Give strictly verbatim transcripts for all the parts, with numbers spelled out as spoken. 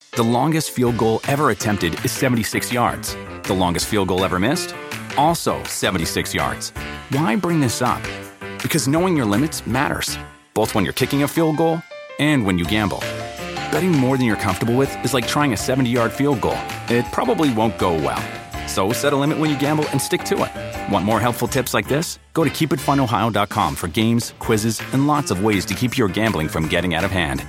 The longest field goal ever attempted is seventy-six yards. The longest field goal ever missed? Also seventy-six yards. Why bring this up? Because knowing your limits matters, both when you're kicking a field goal and when you gamble. Betting more than you're comfortable with is like trying a seventy-yard field goal. It probably won't go well. So set a limit when you gamble and stick to it. Want more helpful tips like this? Go to keep it fun ohio dot com for games, quizzes, and lots of ways to keep your gambling from getting out of hand.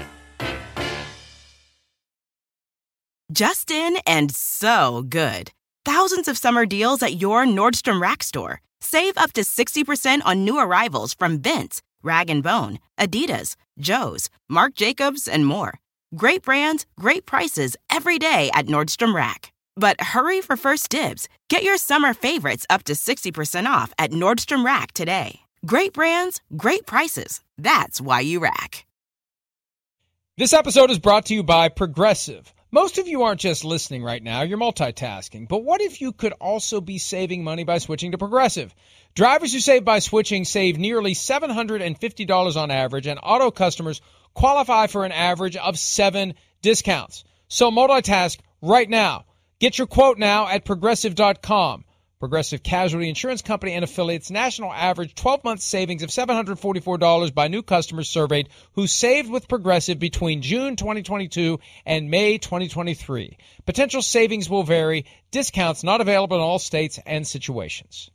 Just in and so good. Thousands of summer deals at your Nordstrom Rack store. Save up to sixty percent on new arrivals from Vince, Rag and Bone, Adidas, Joe's, Marc Jacobs, and more. Great brands, great prices every day at Nordstrom Rack. But hurry for first dibs. Get your summer favorites up to sixty percent off at Nordstrom Rack today. Great brands, great prices. That's why you rack. This episode is brought to you by Progressive. Most of you aren't just listening right now, you're multitasking. But what if you could also be saving money by switching to Progressive? Drivers who save by switching save nearly seven hundred fifty dollars on average, and auto customers qualify for an average of seven discounts. So multitask right now. Get your quote now at Progressive dot com. Progressive Casualty Insurance Company and affiliates, national average twelve-month savings of seven hundred forty-four dollars by new customers surveyed who saved with Progressive between June twenty twenty-two and May twenty twenty-three. Potential savings will vary. Discounts not available in all states and situations.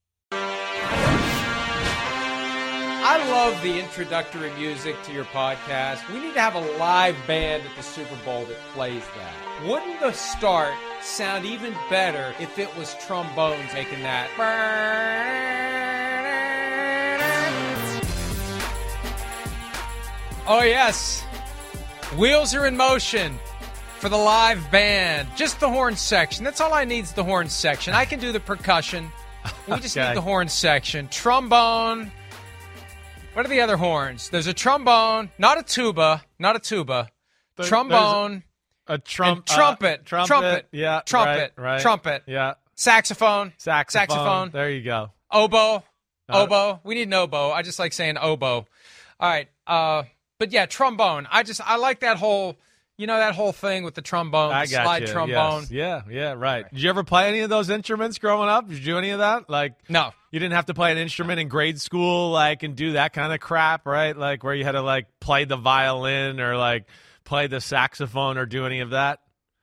I love the introductory music to your podcast. We need to have a live band at the Super Bowl that plays that. Wouldn't the start sound even better if it was trombones making that? Oh, yes. Wheels are in motion for the live band. Just the horn section. That's all I need is the horn section. I can do the percussion. We just okay. need the horn section. Trombone. What are the other horns? There's a trombone, not a tuba, not a tuba. There, trombone. A trump, trumpet, uh, trumpet, trumpet, yeah, trumpet, right, right, trumpet, yeah, saxophone, saxophone, saxophone. There you go. Oboe, uh, oboe. We need an oboe. I just like saying oboe. All right, uh, but yeah, trombone. I just I like that whole, you know, that whole thing with the trombone, I the got slide you. trombone. Yes. Yeah, yeah, right. Did you ever play any of those instruments growing up? Did you do any of that? Like, no. You didn't have to play an instrument in grade school, like, and do that kind of crap, right? Like, where you had to like play the violin or like play the saxophone or do any of that.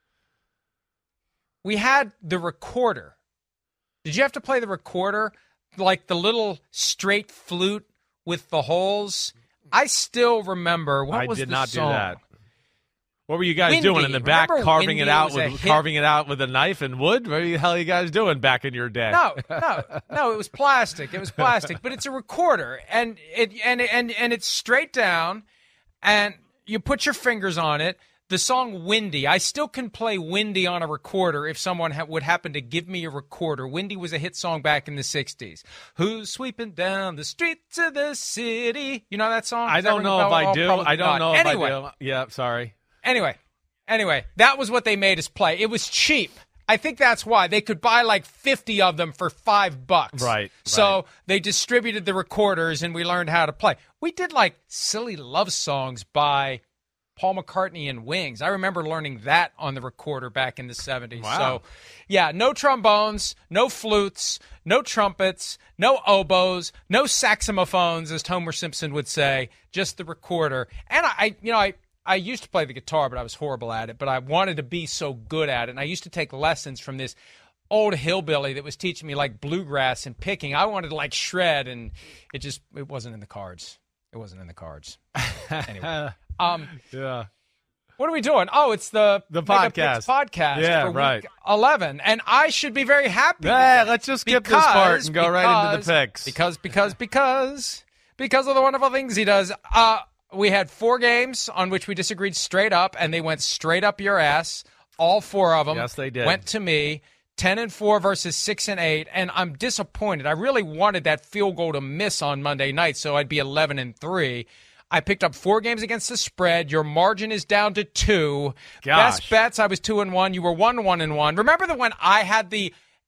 We had the recorder. Did you have to play the recorder? Like the little straight flute with the holes? I still remember. What I was did the not song? do that. What were you guys Windy. doing in the back, Remember carving Windy it out was a with hit? carving it out with a knife and wood? What the hell are you guys doing back in your day? No, no, no. It was plastic. It was plastic, but it's a recorder, and it and and and it's straight down, and you put your fingers on it. The song Windy, I still can play Windy on a recorder if someone ha- would happen to give me a recorder. Windy was a hit song back in the sixties. Who's sweeping down the streets of the city? You know that song? I Does don't that know ring a if bell? I Oh, do. probably I don't not. know Anyway, if I do. Yeah, sorry. Anyway, anyway, that was what they made us play. It was cheap. I think that's why. They could buy like fifty of them for five bucks. Right. So right. they distributed the recorders and we learned how to play. We did like silly love songs by Paul McCartney and Wings. I remember learning that on the recorder back in the seventies. Wow. So, yeah, no trombones, no flutes, no trumpets, no oboes, no saxophones, as Homer Simpson would say, just the recorder. And I, I you know, I, I used to play the guitar, but I was horrible at it. But I wanted to be so good at it. And I used to take lessons from this old hillbilly that was teaching me like bluegrass and picking. I wanted to like shred, and it just it wasn't in the cards. It wasn't in the cards. Anyway. Um, yeah. What are we doing? Oh, it's the the Mega podcast. Picks podcast yeah, for right. week eleven, and I should be very happy. Yeah, let's just skip because, this part and go because, right into the picks. Because, because, because, because of the wonderful things he does. Uh, we had four games on which we disagreed straight up, and they went straight up your ass. All four of them. Yes, they did. Went to me. Ten and four versus six and eight, and I'm disappointed. I really wanted that field goal to miss on Monday night, so I'd be eleven and three. I picked up four games against the spread. Your margin is down to two. Gosh. Best bets, I was two and one. You were one one and one. Remember the when I had the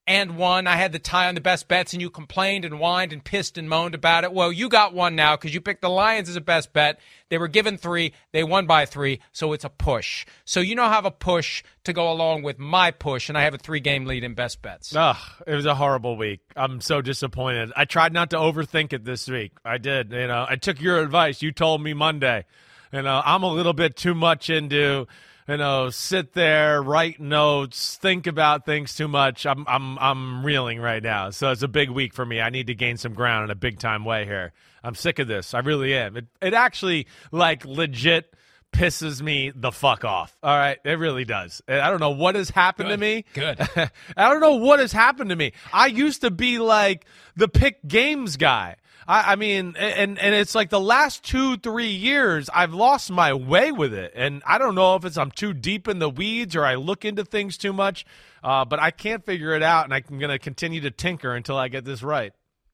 and won. I had the tie on the best bets, and you complained and whined and pissed and moaned about it. Well, you got one now because you picked the Lions as a best bet. They were given three. They won by three, so it's a push. So you now have a push to go along with my push, and I have a three-game lead in best bets. Ugh, it was a horrible week. I'm so disappointed. I tried not to overthink it this week. I did. You know, I took your advice. You told me Monday. You know, I'm a little bit too much into, you know, sit there, write notes, think about things too much. I'm I'm I'm reeling right now. So it's a big week for me. I need to gain some ground in a big time way here. I'm sick of this. I really am. It it actually like legit pisses me the fuck off. All right, it really does. I don't know what has happened Good. to me. Good. I don't know what has happened to me. I used to be like the pick games guy. I, I mean, and and it's like the last two, three years, I've lost my way with it. And I don't know if it's I'm too deep in the weeds or I look into things too much, uh, but I can't figure it out, and I'm going to continue to tinker until I get this right.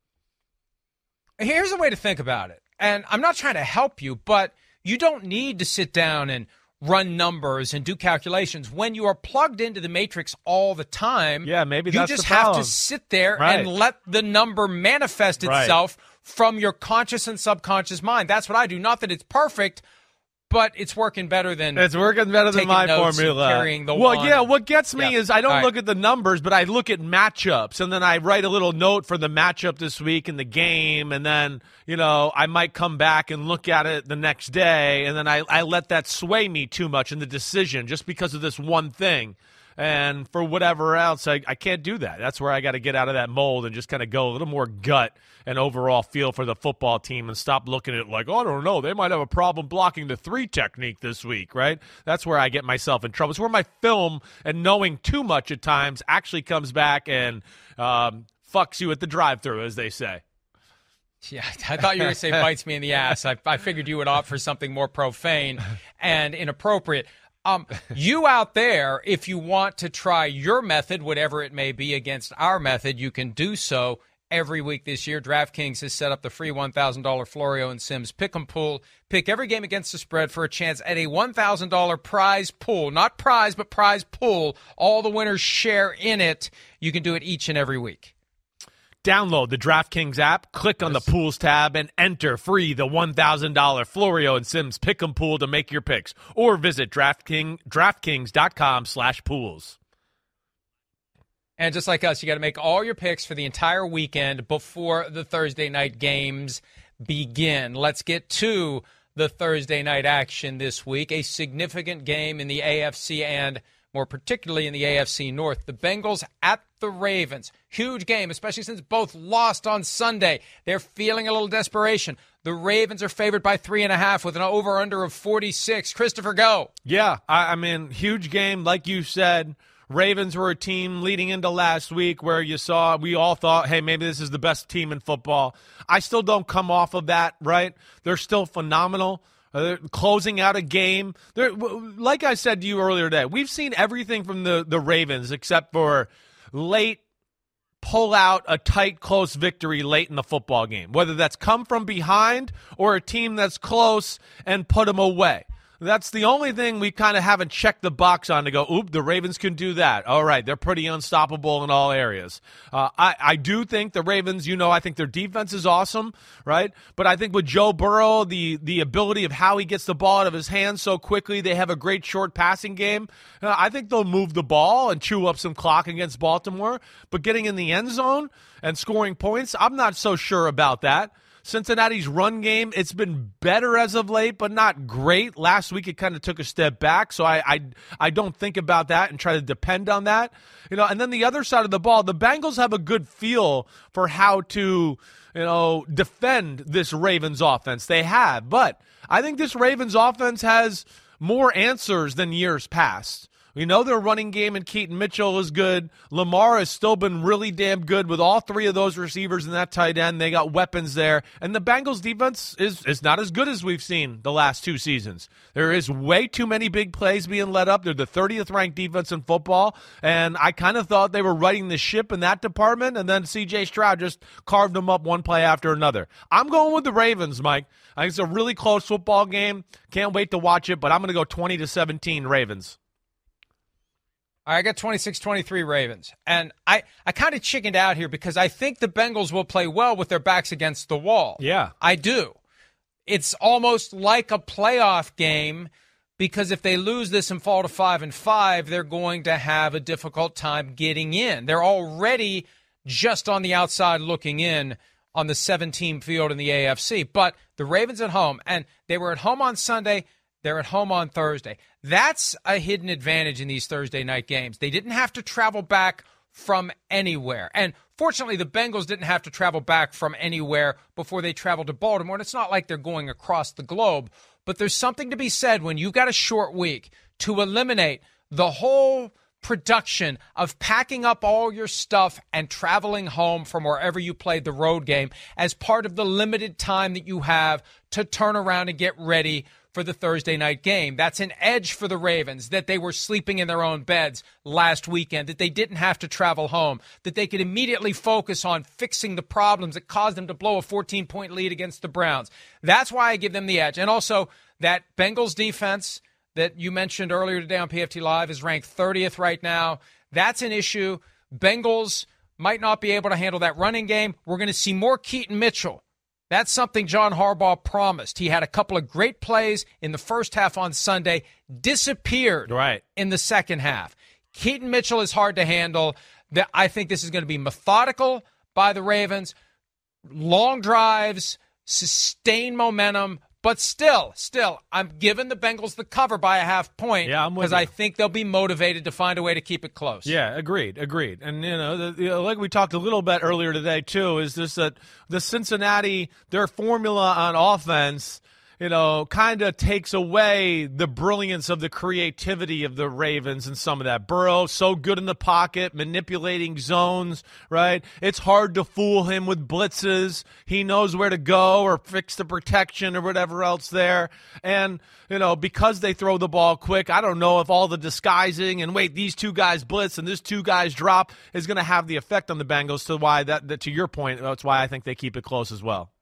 Here's a way to think about it. And I'm not trying to help you, but you don't need to sit down and run numbers and do calculations. When you are plugged into the matrix all the time, yeah, maybe you that's just the have problem. to sit there Right. and let the number manifest Right. itself from your conscious and subconscious mind. That's what I do. Not that it's perfect, but it's working better than It's working better than taking my notes and formula. carrying the well, one. yeah, what gets me Yeah. is I don't All right. look at the numbers, but I look at matchups, and then I write a little note for the matchup this week in the game, and then, you know, I might come back and look at it the next day, and then I, I let that sway me too much in the decision just because of this one thing. And for whatever else, I, I can't do that. That's where I got to get out of that mold and just kind of go a little more gut and overall feel for the football team and stop looking at it like, oh, I don't know, they might have a problem blocking the three technique this week, right? That's where I get myself in trouble. It's where my film and knowing too much at times actually comes back and um, fucks you at the drive-thru, as they say. Yeah, I thought you were going to say bites me in the ass. I, I figured you would opt for something more profane and inappropriate. Um, you out there, if you want to try your method, whatever it may be, against our method, you can do so every week this year. DraftKings has set up the free one thousand dollars Florio and Sims Pick'em Pool. Pick every game against the spread for a chance at a one thousand dollars prize pool. Not prize, but prize pool. All the winners share in it. You can do it each and every week. Download the DraftKings app, click on the Pools tab, and enter free the one thousand dollars Florio and Sims Pick'em Pool to make your picks. Or visit DraftKings, DraftKings.com slash pools. And just like us, you got to make all your picks for the entire weekend before the Thursday night games begin. Let's get to the Thursday night action this week. A significant game in the A F C and more particularly in the A F C North. The Bengals at the Ravens. Huge game, especially since both lost on Sunday. They're feeling a little desperation. The Ravens are favored by three and a half with an over-under of forty-six. Christopher, go. Yeah, I, I mean, huge game, like you said. Ravens were a team leading into last week where you saw, we all thought, hey, maybe this is the best team in football. I still don't come off of that, right? They're still phenomenal. Uh, they're closing out a game. They're, like I said to you earlier today, we've seen everything from the, the Ravens except for late pull out a tight, close victory late in the football game, whether that's come from behind or a team that's close and put them away. That's the only thing we kind of haven't checked the box on to go, oop, the Ravens can do that. All right, they're pretty unstoppable in all areas. Uh, I, I do think the Ravens, you know, I think their defense is awesome, right? But I think with Joe Burrow, the the ability of how he gets the ball out of his hands so quickly, they have a great short passing game. Uh, I think they'll move the ball and chew up some clock against Baltimore. But getting in the end zone and scoring points, I'm not so sure about that. Cincinnati's run game, it's been better as of late, but not great. Last week it kind of took a step back, so I, I I don't think about that and try to depend on that. You know, and then the other side of the ball, the Bengals have a good feel for how to, you know, defend this Ravens offense. They have, but I think this Ravens offense has more answers than years past. We know their running game and Keaton Mitchell is good. Lamar has still been really damn good with all three of those receivers and that tight end. They got weapons there. And the Bengals defense is, is not as good as we've seen the last two seasons. There is way too many big plays being let up. They're the thirtieth ranked defense in football. And I kind of thought they were riding the ship in that department. And then C J Stroud just carved them up one play after another. I'm going with the Ravens, Mike. I think it's a really close football game. Can't wait to watch it, but I'm going to go twenty to seventeen Ravens. All right, I got twenty-six twenty-three Ravens. And I, I kind of chickened out here because I think the Bengals will play well with their backs against the wall. Yeah. I do. It's almost like a playoff game because if they lose this and fall to five and five, they're going to have a difficult time getting in. They're already just on the outside looking in on the seven-team field in the A F C. But the Ravens at home, and they were at home on Sunday. They're at home on Thursday. That's a hidden advantage in these Thursday night games. They didn't have to travel back from anywhere. And fortunately, the Bengals didn't have to travel back from anywhere before they traveled to Baltimore. And it's not like they're going across the globe. But there's something to be said when you've got a short week to eliminate the whole production of packing up all your stuff and traveling home from wherever you played the road game as part of the limited time that you have to turn around and get ready for the Thursday night game. That's an edge for the Ravens, that they were sleeping in their own beds last weekend, that they didn't have to travel home, that they could immediately focus on fixing the problems that caused them to blow a fourteen-point lead against the Browns. That's why I give them the edge. And also that Bengals defense that you mentioned earlier today on P F T Live is ranked thirtieth right now. That's an issue. Bengals might not be able to handle that running game. We're going to see more Keaton Mitchell. That's something John Harbaugh promised. He had a couple of great plays in the first half on Sunday, disappeared right in the second half. Keaton Mitchell is hard to handle. I think this is going to be methodical by the Ravens. Long drives, sustained momentum, but still, still, I'm giving the Bengals the cover by a half point. Yeah, I'm with because you. I think they'll be motivated to find a way to keep it close. Yeah, agreed, agreed. And, you know, the, you know, like we talked a little bit earlier today, too, is this that the Cincinnati, their formula on offense, you know, kind of takes away the brilliance of the creativity of the Ravens and some of that. Burrow, so good in the pocket, manipulating zones, right? It's hard to fool him with blitzes. He knows where to go or fix the protection or whatever else there. And, you know, because they throw the ball quick, I don't know if all the disguising and, wait, these two guys blitz and this two guys drop is going to have the effect on the Bengals. So why that, that, to your point, that's why I think they keep it close as well.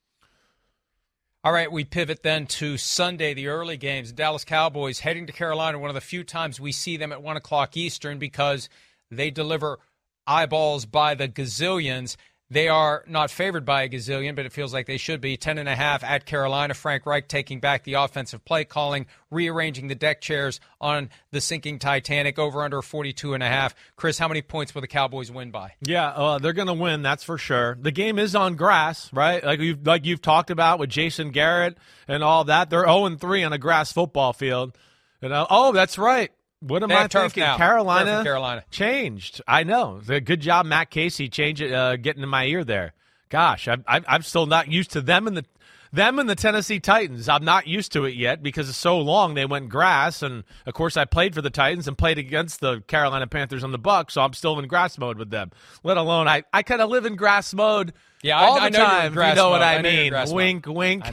All right, we pivot then to Sunday, the early games. Dallas Cowboys heading to Carolina, one of the few times we see them at one o'clock Eastern because they deliver eyeballs by the gazillions. They are not favored by a gazillion, but it feels like they should be. Ten and a half at Carolina. Frank Reich taking back the offensive play calling, rearranging the deck chairs on the sinking Titanic, over under forty-two and a half. Chris, how many points will the Cowboys win by? Yeah, uh, they're going to win, that's for sure. The game is on grass, right? Like you've, like you've talked about with Jason Garrett and all that. They're oh and three on a grass football field. You know, oh, that's right. What am They I thinking? now. Carolina, Carolina changed. I know. Good job, Matt Casey, change it, uh, getting in my ear there. Gosh, I'm, I'm still not used to them and the them and the Tennessee Titans. I'm not used to it yet because it's so long they went grass, and of course I played for the Titans and played against the Carolina Panthers on the Bucs, so I'm still in grass mode with them. Let alone I, I kind of live in grass mode. Yeah, all I, the I know time. You're in grass you know mode. what I, I know mean? Wink, mode. wink.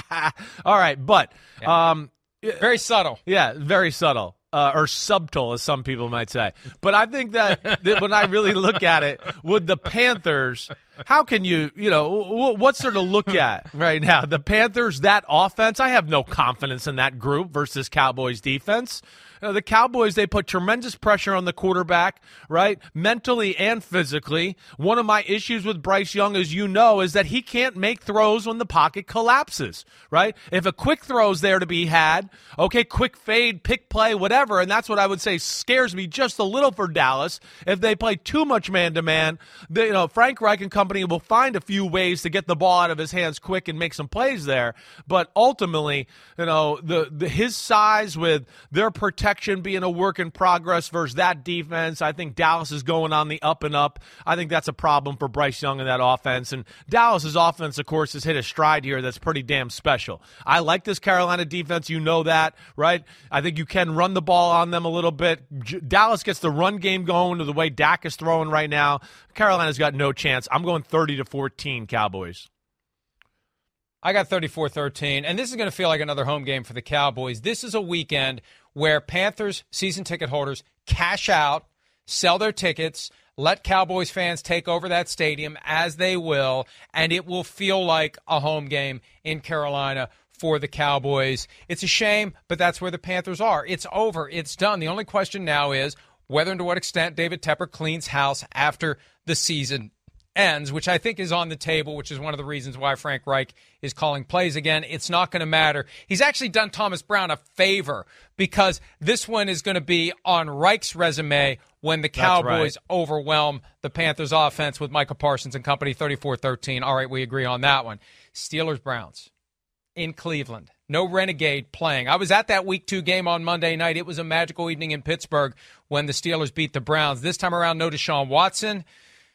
All right, but yeah. um, very subtle. Yeah, very subtle. Uh, or subtle, as some people might say. But I think that, that when I really look at it, with the Panthers, how can you, you know, w- what's there to look at right now? The Panthers, that offense, I have no confidence in that group versus Cowboys defense. You know, the Cowboys, they put tremendous pressure on the quarterback, right, mentally and physically. One of my issues with Bryce Young, as you know, is that he can't make throws when the pocket collapses, right? If a quick throw's there to be had, okay, quick fade, pick play, whatever, and that's what I would say scares me just a little for Dallas. If they play too much man-to-man, they, you know, Frank Reich and company will find a few ways to get the ball out of his hands quick and make some plays there. But ultimately, you know, the, the his size with their protection being a work in progress versus that defense, I think Dallas is going on the up and up. I think that's a problem for Bryce Young in that offense. And Dallas's offense, of course, has hit a stride here that's pretty damn special. I like this Carolina defense. You know that, right? I think you can run the ball on them a little bit. J- Dallas gets the run game going to the way Dak is throwing right now. Carolina's got no chance. I'm going thirty to fourteen Cowboys. I got thirty-four thirteen, and this is going to feel like another home game for the Cowboys. This is a weekend where Panthers season ticket holders cash out, sell their tickets, let Cowboys fans take over that stadium as they will, and it will feel like a home game in Carolina for the Cowboys. It's a shame, but that's where the Panthers are. It's over. It's done. The only question now is, whether and to what extent David Tepper cleans house after the season ends, which I think is on the table, which is one of the reasons why Frank Reich is calling plays again. It's not going to matter. He's actually done Thomas Brown a favor because this one is going to be on Reich's resume when the Cowboys right. overwhelm the Panthers offense with Micah Parsons and company thirty-four thirteen. All right, we agree on that one. Steelers-Browns in Cleveland. No Renegade playing. I was at that week two game on Monday night. It was a magical evening in Pittsburgh when the Steelers beat the Browns. This time around, no Deshaun Watson.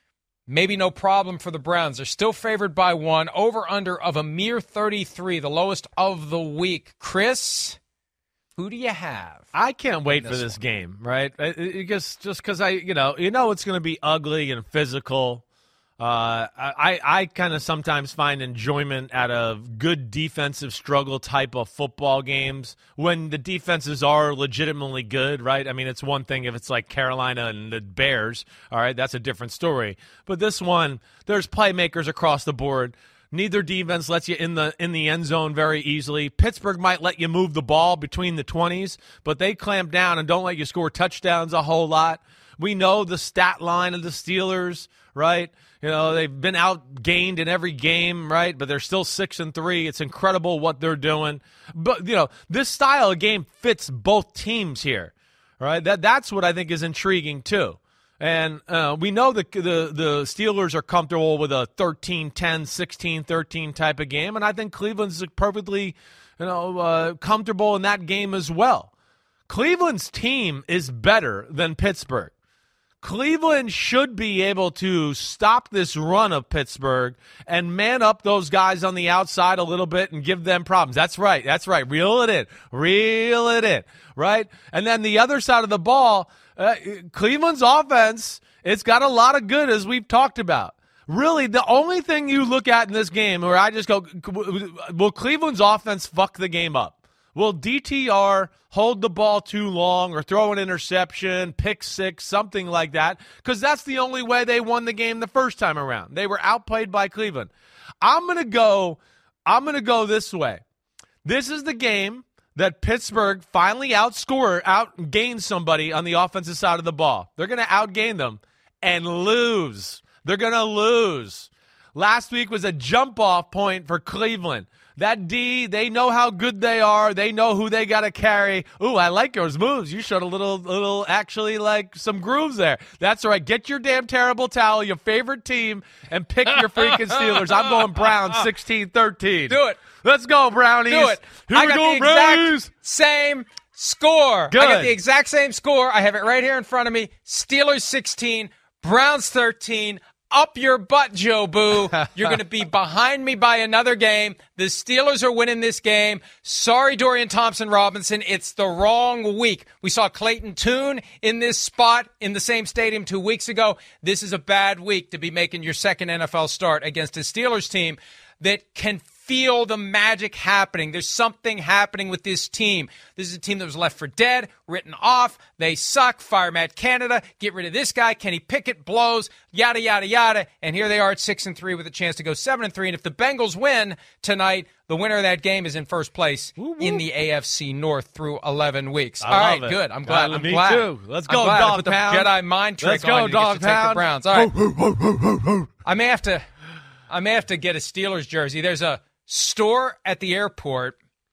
Maybe no problem for the Browns. They're still favored by one. Over-under of a mere thirty-three, the lowest of the week. Chris, who do you have? I can't wait this for this one? game, right? Because just because I, you know, you know it's going to be ugly and physical. Uh, I I kind of sometimes find enjoyment out of good defensive struggle type of football games when the defenses are legitimately good, right? I mean, it's one thing if it's like Carolina and the Bears, all right, that's a different story. But this one, there's playmakers across the board. Neither defense lets you in the in the end zone very easily. Pittsburgh might let you move the ball between the twenties, but they clamp down and don't let you score touchdowns a whole lot. We know the stat line of the Steelers, right? You know, they've been outgained in every game, right? But they're still six and three. It's incredible what they're doing. But, you know, this style of game fits both teams here, right? That That's what I think is intriguing, too. And uh, we know the, the the Steelers are comfortable with a thirteen ten, sixteen thirteen type of game, and I think Cleveland's perfectly, you know, uh, comfortable in that game as well. Cleveland's team is better than Pittsburgh. Cleveland should be able to stop this run of Pittsburgh and man up those guys on the outside a little bit and give them problems. That's right. That's right. Reel it in. Reel it in. Right? And then the other side of the ball, uh, Cleveland's offense, it's got a lot of good, as we've talked about. Really, the only thing you look at in this game where I just go, will Cleveland's offense fuck the game up? Will D T R hold the ball too long or throw an interception, pick six, something like that? Because that's the only way they won the game the first time around. They were outplayed by Cleveland. I'm gonna go. I'm gonna go this way. This is the game that Pittsburgh finally outscore, outgain somebody on the offensive side of the ball. They're gonna outgain them and lose. They're gonna lose. Last week was a jump-off point for Cleveland. That D, they know how good they are. They know who they got to carry. Ooh, I like those moves. You showed a little, little, actually, like some grooves there. That's right. Get your damn terrible towel, your favorite team, and pick your freaking Steelers. I'm going Browns sixteen thirteen. Do it. Let's go, Brownies. Do it. Here I we got go, the Brownies. exact same score. Good. I got the exact same score. I have it right here in front of me. Steelers sixteen, Browns thirteen. Up your butt, Joe Boo. You're going to be behind me by another game. The Steelers are winning this game. Sorry, Dorian Thompson-Robinson. It's the wrong week. We saw Clayton Tune in this spot in the same stadium two weeks ago. This is a bad week to be making your second N F L start against a Steelers team that can feel the magic happening. There's something happening with this team. This is a team that was left for dead, written off. They suck. Fire Matt Canada. Get rid of this guy. Kenny Pickett blows. Yada, yada, yada. And here they are at six and three with a chance to go seven and three. And if the Bengals win tonight, the winner of that game is in first place woo, woo. in the A F C North through eleven weeks. I All right, it. good. I'm glad. Uh, I'm me glad. too. Let's go, I'm glad dog I put the pound. Jedi mind trick Let's go, on you dog to get you to take the Browns. All right. I may have to. I may have to get a Steelers jersey. There's a store at the airport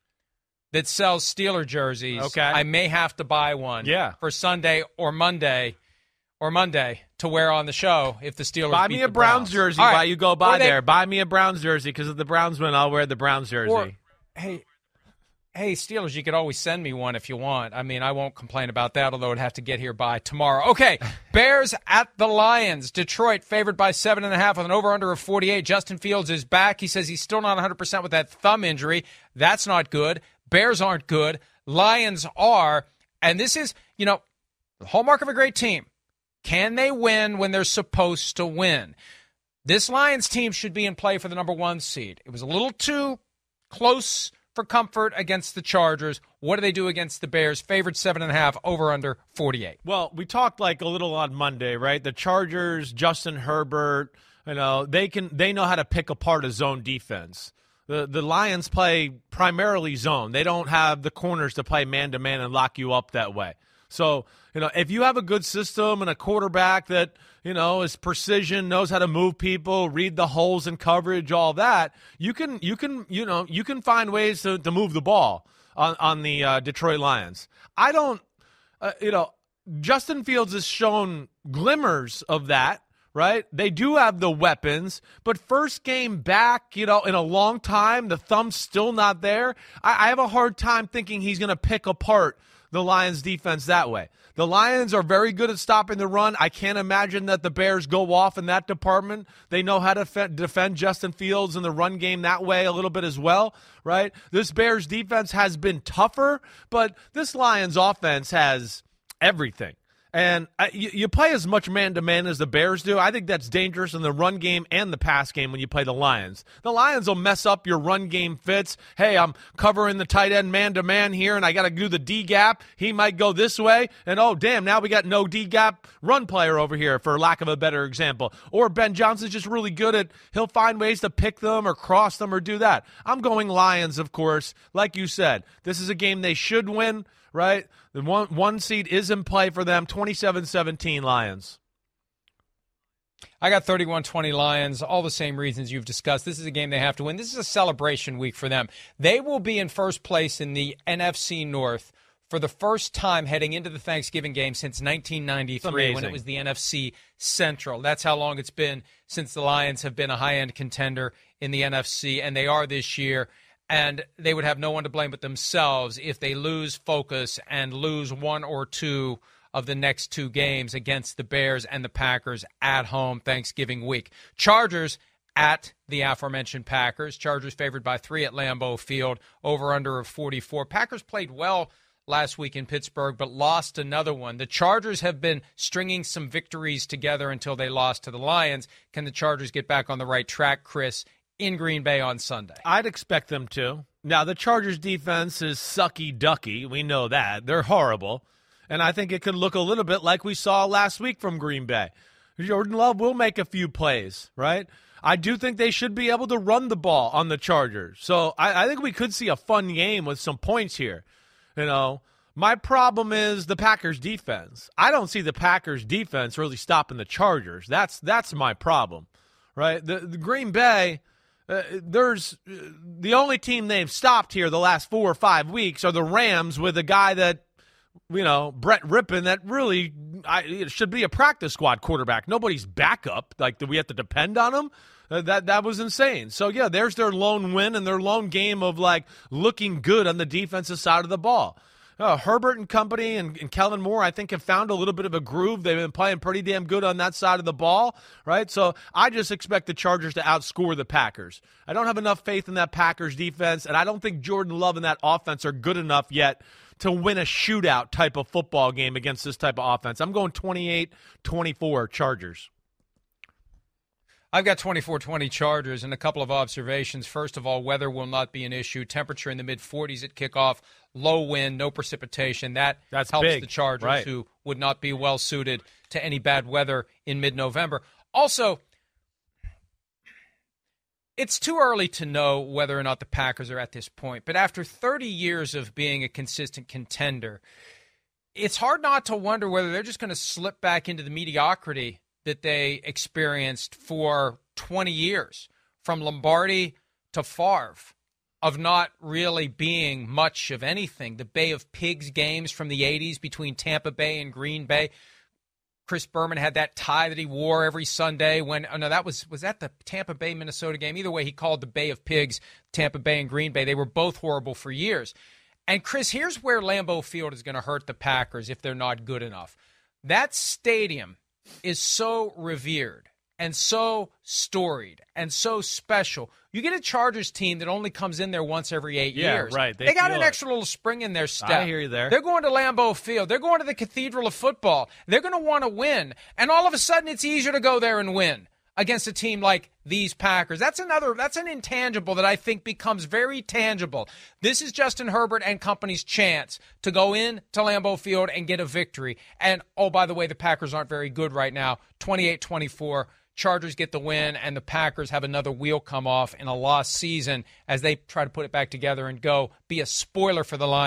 that sells Steeler jerseys. Okay. I may have to buy one yeah. for Sunday or Monday or Monday to wear on the show if the Steelers Buy beat me a the Browns Browns. jersey All right. while you go by Or they- there. Buy me a Browns jersey because if the Browns win, I'll wear the Browns jersey. Or, hey, hey, Steelers, you could always send me one if you want. I mean, I won't complain about that, although it'd have to get here by tomorrow. Okay, Bears at the Lions. Detroit favored by seven and a half with an over-under of forty-eight. Justin Fields is back. He says he's still not one hundred percent with that thumb injury. That's not good. Bears aren't good. Lions are. And this is, you know, the hallmark of a great team. Can they win when they're supposed to win? This Lions team should be in play for the number one seed. It was a little too close for comfort against the Chargers. What do they do against the Bears? Favored seven and a half, over under forty-eight. Well, we talked like a little on Monday, right? The Chargers, Justin Herbert, you know, they can they know how to pick apart a zone defense. The the Lions play primarily zone. They don't have the corners to play man to man and lock you up that way. So, you know, if you have a good system and a quarterback that, you know, is precision, knows how to move people, read the holes in coverage, all that, you can, you can, you know, you can find ways to, to move the ball on, on the uh, Detroit Lions. I don't, uh, you know, Justin Fields has shown glimmers of that, right? They do have the weapons, but first game back, you know, in a long time, the thumb's still not there. I, I have a hard time thinking he's going to pick apart the Lions defense that way. The Lions are very good at stopping the run. I can't imagine that the Bears go off in that department. They know how to fe- defend Justin Fields in the run game that way a little bit as well, right? This Bears defense has been tougher, but this Lions offense has everything. And uh, you, you play as much man-to-man as the Bears do. I think that's dangerous in the run game and the pass game when you play the Lions. The Lions will mess up your run game fits. Hey, I'm covering the tight end man-to-man here, and I got to do the D-gap. He might go this way. And, oh, damn, now we got no D-gap run player over here, for lack of a better example. Or Ben Johnson's just really good at – he'll find ways to pick them or cross them or do that. I'm going Lions, of course. Like you said, this is a game they should win, right? The one, one seed is in play for them, twenty-seven seventeen Lions. I got thirty-one twenty Lions, all the same reasons you've discussed. This is a game they have to win. This is a celebration week for them. They will be in first place in the N F C North for the first time heading into the Thanksgiving game since nineteen ninety-three when it was the N F C Central. That's how long it's been since the Lions have been a high-end contender in the N F C, and they are this year. And they would have no one to blame but themselves if they lose focus and lose one or two of the next two games against the Bears and the Packers at home Thanksgiving week. Chargers at the aforementioned Packers. Chargers favored by three at Lambeau Field, over-under of forty-four. Packers played well last week in Pittsburgh, but lost another one. The Chargers have been stringing some victories together until they lost to the Lions. Can the Chargers get back on the right track, Chris, in Green Bay on Sunday? I'd expect them to. Now, the Chargers defense is sucky-ducky. We know that. They're horrible. And I think it could look a little bit like we saw last week from Green Bay. Jordan Love will make a few plays, right? I do think they should be able to run the ball on the Chargers. So I, I think we could see a fun game with some points here. You know, my problem is the Packers defense. I don't see the Packers defense really stopping the Chargers. That's that's my problem, right? The, the Green Bay... Uh, there's uh, the only team they've stopped here the last four or five weeks are the Rams with a guy that, you know, Brett Rippon, that really I, it should be a practice squad quarterback. Nobody's backup. Like, do we have to depend on him? Uh, that that was insane. So, yeah, there's their lone win and their lone game of, like, looking good on the defensive side of the ball. Uh, Herbert and company and, and Kellen Moore, I think, have found a little bit of a groove. They've been playing pretty damn good on that side of the ball, right? So I just expect the Chargers to outscore the Packers. I don't have enough faith in that Packers defense, and I don't think Jordan Love and that offense are good enough yet to win a shootout type of football game against this type of offense. I'm going twenty-eight twenty-four Chargers. I've got twenty-four twenty Chargers and a couple of observations. First of all, weather will not be an issue. Temperature in the mid-forties at kickoff, low wind, no precipitation. That That's helps big. the Chargers, right. who would not be well-suited to any bad weather in mid-November. Also, it's too early to know whether or not the Packers are at this point, but after thirty years of being a consistent contender, it's hard not to wonder whether they're just going to slip back into the mediocrity that they experienced for twenty years, from Lombardi to Favre, of not really being much of anything. The Bay of Pigs games from the eighties between Tampa Bay and Green Bay. Chris Berman had that tie that he wore every Sunday when, oh no, that was, was that the Tampa Bay, Minnesota game? Either way, he called the Bay of Pigs, Tampa Bay and Green Bay. They were both horrible for years. And Chris, here's where Lambeau Field is going to hurt the Packers if they're not good enough. That stadium is so revered and so storied and so special. You get a Chargers team that only comes in there once every eight yeah, years. Right. They, they got an it. extra little spring in their step. I hear you there. They're going to Lambeau Field. They're going to the Cathedral of Football. They're going to want to win. And all of a sudden, it's easier to go there and win against a team like these Packers. That's another, that's an intangible that I think becomes very tangible. This is Justin Herbert and company's chance to go in to Lambeau Field and get a victory. And, oh, by the way, the Packers aren't very good right now. twenty-eight twenty-four. Chargers get the win, and the Packers have another wheel come off in a lost season as they try to put it back together and go be a spoiler for the Lions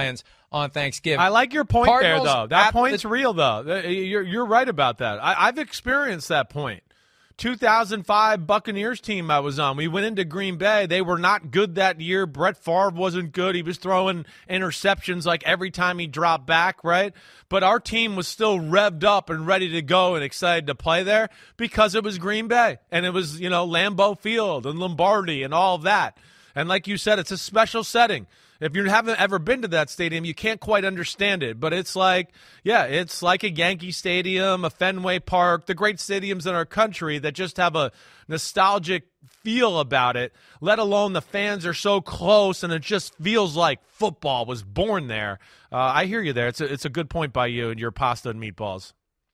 on Thanksgiving. I like your point Cardinals there, though. That point's the, real, though. You're, you're right about that. I, I've experienced that point. two thousand five Buccaneers team I was on. We went into Green Bay. They were not good that year. Brett Favre wasn't good. He was throwing interceptions like every time he dropped back, right? But our team was still revved up and ready to go and excited to play there because it was Green Bay. And it was, you know, Lambeau Field and Lombardi and all of that. And like you said, it's a special setting. If you haven't ever been to that stadium, you can't quite understand it. But it's like, yeah, it's like a Yankee Stadium, a Fenway Park, the great stadiums in our country that just have a nostalgic feel about it, let alone the fans are so close and it just feels like football was born there. Uh, I hear you there. It's a, it's a good point by you and your pasta and meatballs.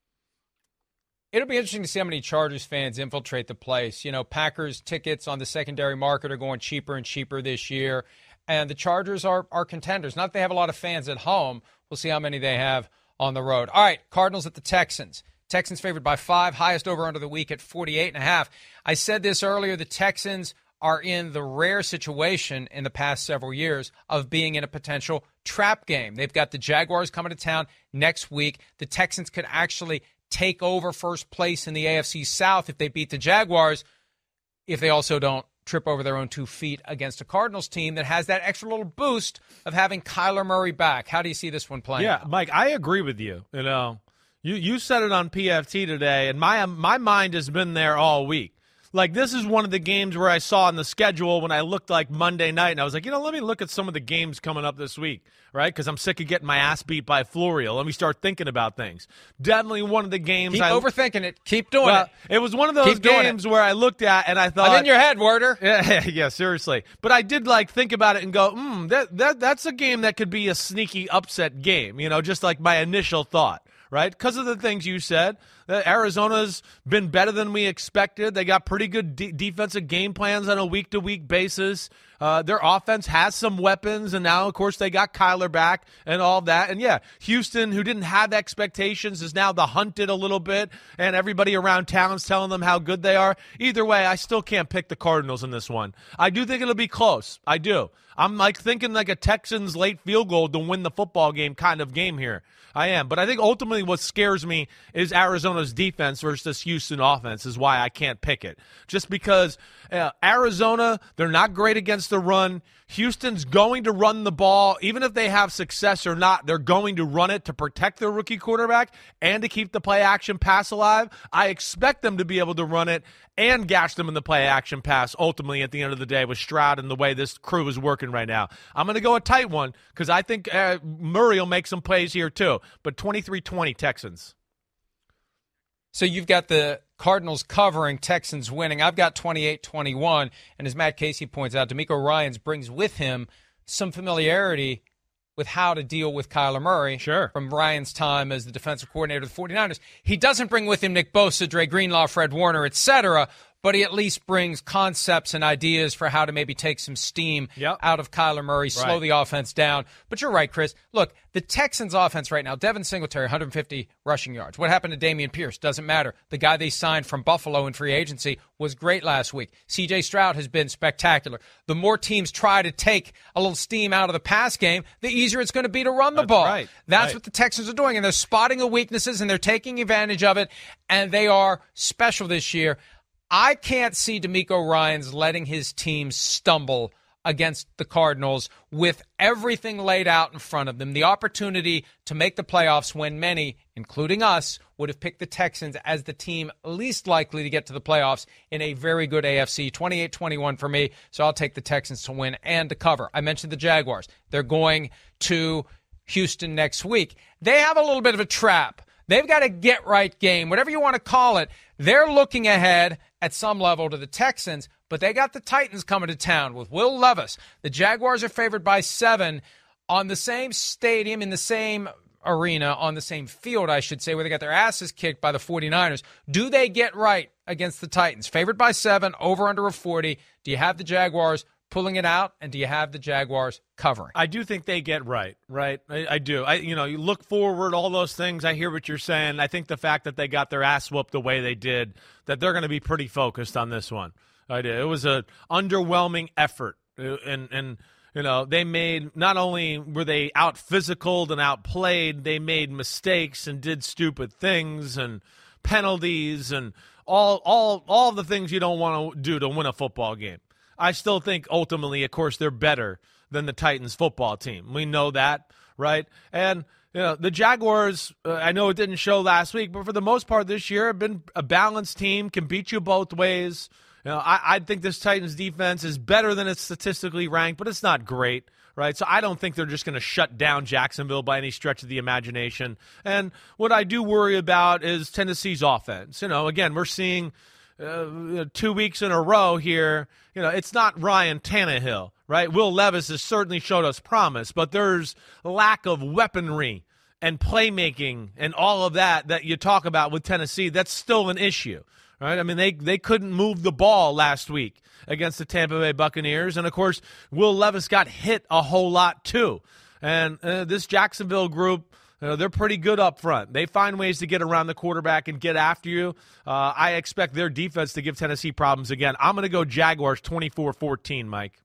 It'll be interesting to see how many Chargers fans infiltrate the place. You know, Packers tickets on the secondary market are going cheaper and cheaper this year. And the Chargers are are contenders. Not that they have a lot of fans at home. We'll see how many they have on the road. All right, Cardinals at the Texans. Texans favored by five, highest over under the week at forty-eight and a half. I said this earlier, the Texans are in the rare situation in the past several years of being in a potential trap game. They've got the Jaguars coming to town next week. The Texans could actually take over first place in the A F C South if they beat the Jaguars, if they also don't trip over their own two feet against a Cardinals team that has that extra little boost of having Kyler Murray back. How do you see this one playing? Yeah, out? Mike, I agree with you. You know, you you said it on P F T today, and my my mind has been there all week. Like, this is one of the games where I saw on the schedule when I looked like Monday night, and I was like, you know, let me look at some of the games coming up this week, right? Because I'm sick of getting my ass beat by Florio. Let me start thinking about things. Definitely one of the games. Keep I, overthinking it. Keep doing well, it. It was one of those games where I looked at and I thought, I'm in your head, Werder. Yeah, yeah, seriously. But I did like think about it and go, hmm, that that that's a game that could be a sneaky upset game. You know, just like my initial thought. Right? Because of the things you said. Uh, Arizona's been better than we expected. They got pretty good de- defensive game plans on a week-to-week basis. Uh, their offense has some weapons, and now, of course, they got Kyler back and all that. And, yeah, Houston, who didn't have expectations, is now the hunted a little bit, and everybody around town's telling them how good they are. Either way, I still can't pick the Cardinals in this one. I do think it'll be close. I do. I'm, like, thinking like a Texans late field goal to win the football game kind of game here. I am. But I think ultimately what scares me is Arizona's defense versus this Houston offense is why I can't pick it. Just because uh, Arizona, they're not great against the run. Houston's going to run the ball. Even if they have success or not, they're going to run it to protect their rookie quarterback and to keep the play-action pass alive. I expect them to be able to run it and gash them in the play-action pass ultimately at the end of the day with Stroud and the way this crew is working right now. I'm going to go a tight one because I think uh, Murray will make some plays here too. But twenty-three twenty Texans. So you've got the Cardinals covering, Texans winning. I've got twenty-eight twenty-one. And as Matt Casey points out, DeMeco Ryans brings with him some familiarity with how to deal with Kyler Murray sure. from Ryan's time as the defensive coordinator of the 49ers. He doesn't bring with him Nick Bosa, Dre Greenlaw, Fred Warner, et cetera, but he at least brings concepts and ideas for how to maybe take some steam yep. out of Kyler Murray, slow right. the offense down. But you're right, Chris. Look, the Texans' offense right now, Devin Singletary, one hundred fifty rushing yards. What happened to Dameon Pierce? Doesn't matter. The guy they signed from Buffalo in free agency was great last week. C J Stroud has been spectacular. The more teams try to take a little steam out of the pass game, the easier it's going to be to run the That's ball. Right. That's right. what the Texans are doing, and they're spotting the weaknesses, and they're taking advantage of it, and they are special this year. I can't see DeMeco Ryans letting his team stumble against the Cardinals with everything laid out in front of them, the opportunity to make the playoffs when many, including us, would have picked the Texans as the team least likely to get to the playoffs in a very good A F C. twenty-eight twenty-one for me, so I'll take the Texans to win and to cover. I mentioned the Jaguars. They're going to Houston next week. They have a little bit of a trap. They've got a get-right game, whatever you want to call it. They're looking ahead at some level to the Texans, but they got the Titans coming to town with Will Levis. The Jaguars are favored by seven on the same stadium, in the same arena, on the same field, I should say, where they got their asses kicked by the 49ers. Do they get right against the Titans? Favored by seven, over under a forty. Do you have the Jaguars pulling it out, and do you have the Jaguars covering? I do think they get right, right? I, I do. I, you know, you look forward, all those things. I hear what you're saying. I think the fact that they got their ass whooped the way they did, that they're going to be pretty focused on this one. I do. It was an underwhelming effort, and and You know, they made, not only were they out physicaled and outplayed, they made mistakes and did stupid things and penalties and all all all the things you don't want to do to win a football game. I still think ultimately, of course, they're better than the Titans football team. We know that, right? And you know, the Jaguars, uh, I know it didn't show last week, but for the most part this year have been a balanced team, can beat you both ways. You know, I, I think this Titans defense is better than it's statistically ranked, but it's not great, right? So I don't think they're just going to shut down Jacksonville by any stretch of the imagination. And what I do worry about is Tennessee's offense. You know, again, we're seeing uh, two weeks in a row here. You know, it's not Ryan Tannehill, right? Will Levis has certainly showed us promise, but there's a lack of weaponry and playmaking and all of that that you talk about with Tennessee. That's still an issue. Right? I mean, they, they couldn't move the ball last week against the Tampa Bay Buccaneers. And, of course, Will Levis got hit a whole lot, too. And uh, this Jacksonville group, you know, they're pretty good up front. They find ways to get around the quarterback and get after you. Uh, I expect their defense to give Tennessee problems again. I'm going to go Jaguars twenty-four fourteen, Mike.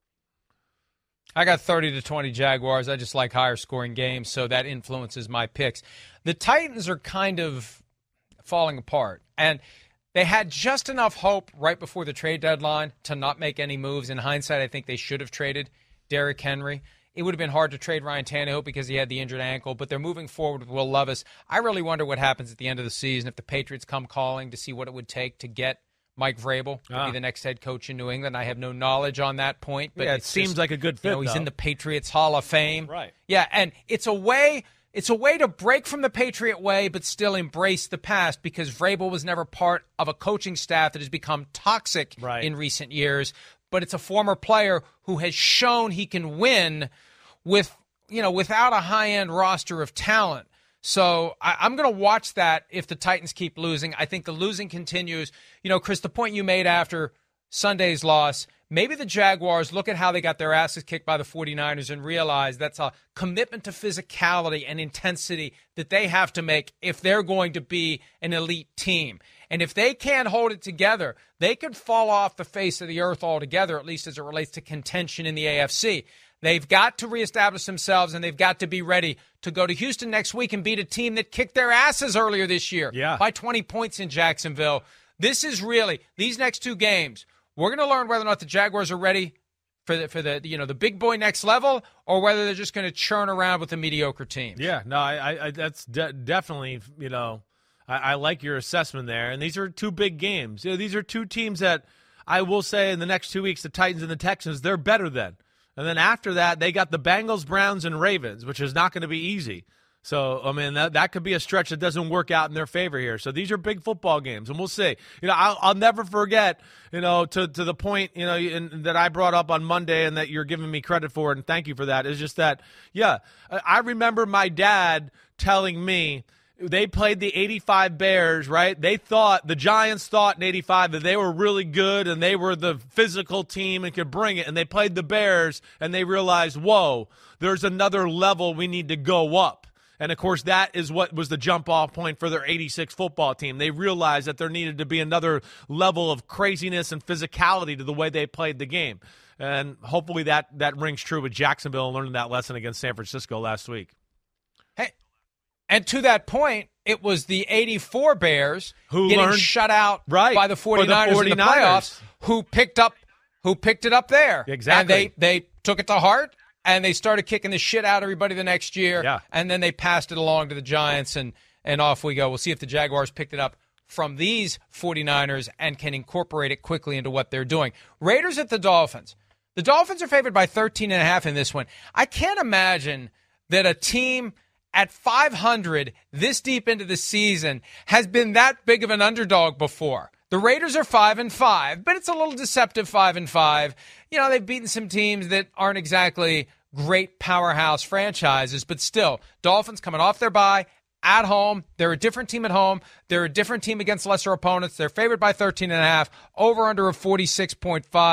I got thirty to twenty Jaguars. I just like higher scoring games, so that influences my picks. The Titans are kind of falling apart. And they had just enough hope right before the trade deadline to not make any moves. In hindsight, I think they should have traded Derrick Henry. It would have been hard to trade Ryan Tannehill because he had the injured ankle, but they're moving forward with Will Levis. I really wonder what happens at the end of the season if the Patriots come calling to see what it would take to get Mike Vrabel to ah. be the next head coach in New England. I have no knowledge on that point. But yeah, it seems just, like a good fit, you know, he's though. in the Patriots Hall of Fame. Right. Yeah, and it's a way... It's a way to break from the Patriot way but still embrace the past because Vrabel was never part of a coaching staff that has become toxic right. in recent years. But it's a former player who has shown he can win with, you know, without a high-end roster of talent. So I, I'm going to watch that if the Titans keep losing. I think the losing continues. You know, Chris, the point you made after Sunday's loss, maybe the Jaguars look at how they got their asses kicked by the 49ers and realize that's a commitment to physicality and intensity that they have to make if they're going to be an elite team. And if they can't hold it together, they could fall off the face of the earth altogether, at least as it relates to contention in the A F C. They've got to reestablish themselves, and they've got to be ready to go to Houston next week and beat a team that kicked their asses earlier this year yeah. by twenty points in Jacksonville. This is really, these next two games, we're going to learn whether or not the Jaguars are ready for the, for the you know the big boy next level, or whether they're just going to churn around with a mediocre team. Yeah, no, I, I that's de- definitely you know I, I like your assessment there. And these are two big games. You know, these are two teams that I will say in the next two weeks, the Titans and the Texans, they're better than. And then after that, they got the Bengals, Browns, and Ravens, which is not going to be easy. So, I mean, that, that could be a stretch that doesn't work out in their favor here. So these are big football games, and we'll see. You know, I'll, I'll never forget, you know, to, to the point, you know, in, that I brought up on Monday and that you're giving me credit for, and thank you for that, is just that, yeah, I remember my dad telling me they played the eighty-five Bears, right? They thought, the Giants thought in eighty-five that they were really good and they were the physical team and could bring it, and they played the Bears and they realized, whoa, there's another level we need to go up. And, of course, that is what was the jump-off point for their eighty-six football team. They realized that there needed to be another level of craziness and physicality to the way they played the game. And hopefully that, that rings true with Jacksonville and learning that lesson against San Francisco last week. Hey, and to that point, it was the eighty-four Bears who getting learned, shut out right, by the 49ers, the 49ers in the playoffs who picked up who picked it up there. Exactly. And they, they took it to heart. And they started kicking the shit out of everybody the next year. Yeah. And then they passed it along to the Giants, and, and off we go. We'll see if the Jaguars picked it up from these 49ers and can incorporate it quickly into what they're doing. Raiders at the Dolphins. The Dolphins are favored by thirteen and a half in this one. I can't imagine that a team at five hundred this deep into the season has been that big of an underdog before. The Raiders are five and five, but it's a little deceptive five and five. You know, they've beaten some teams that aren't exactly great powerhouse franchises, but still, Dolphins coming off their bye at home. They're a different team at home. They're a different team against lesser opponents. They're favored by thirteen and a half, over under of forty-six point five.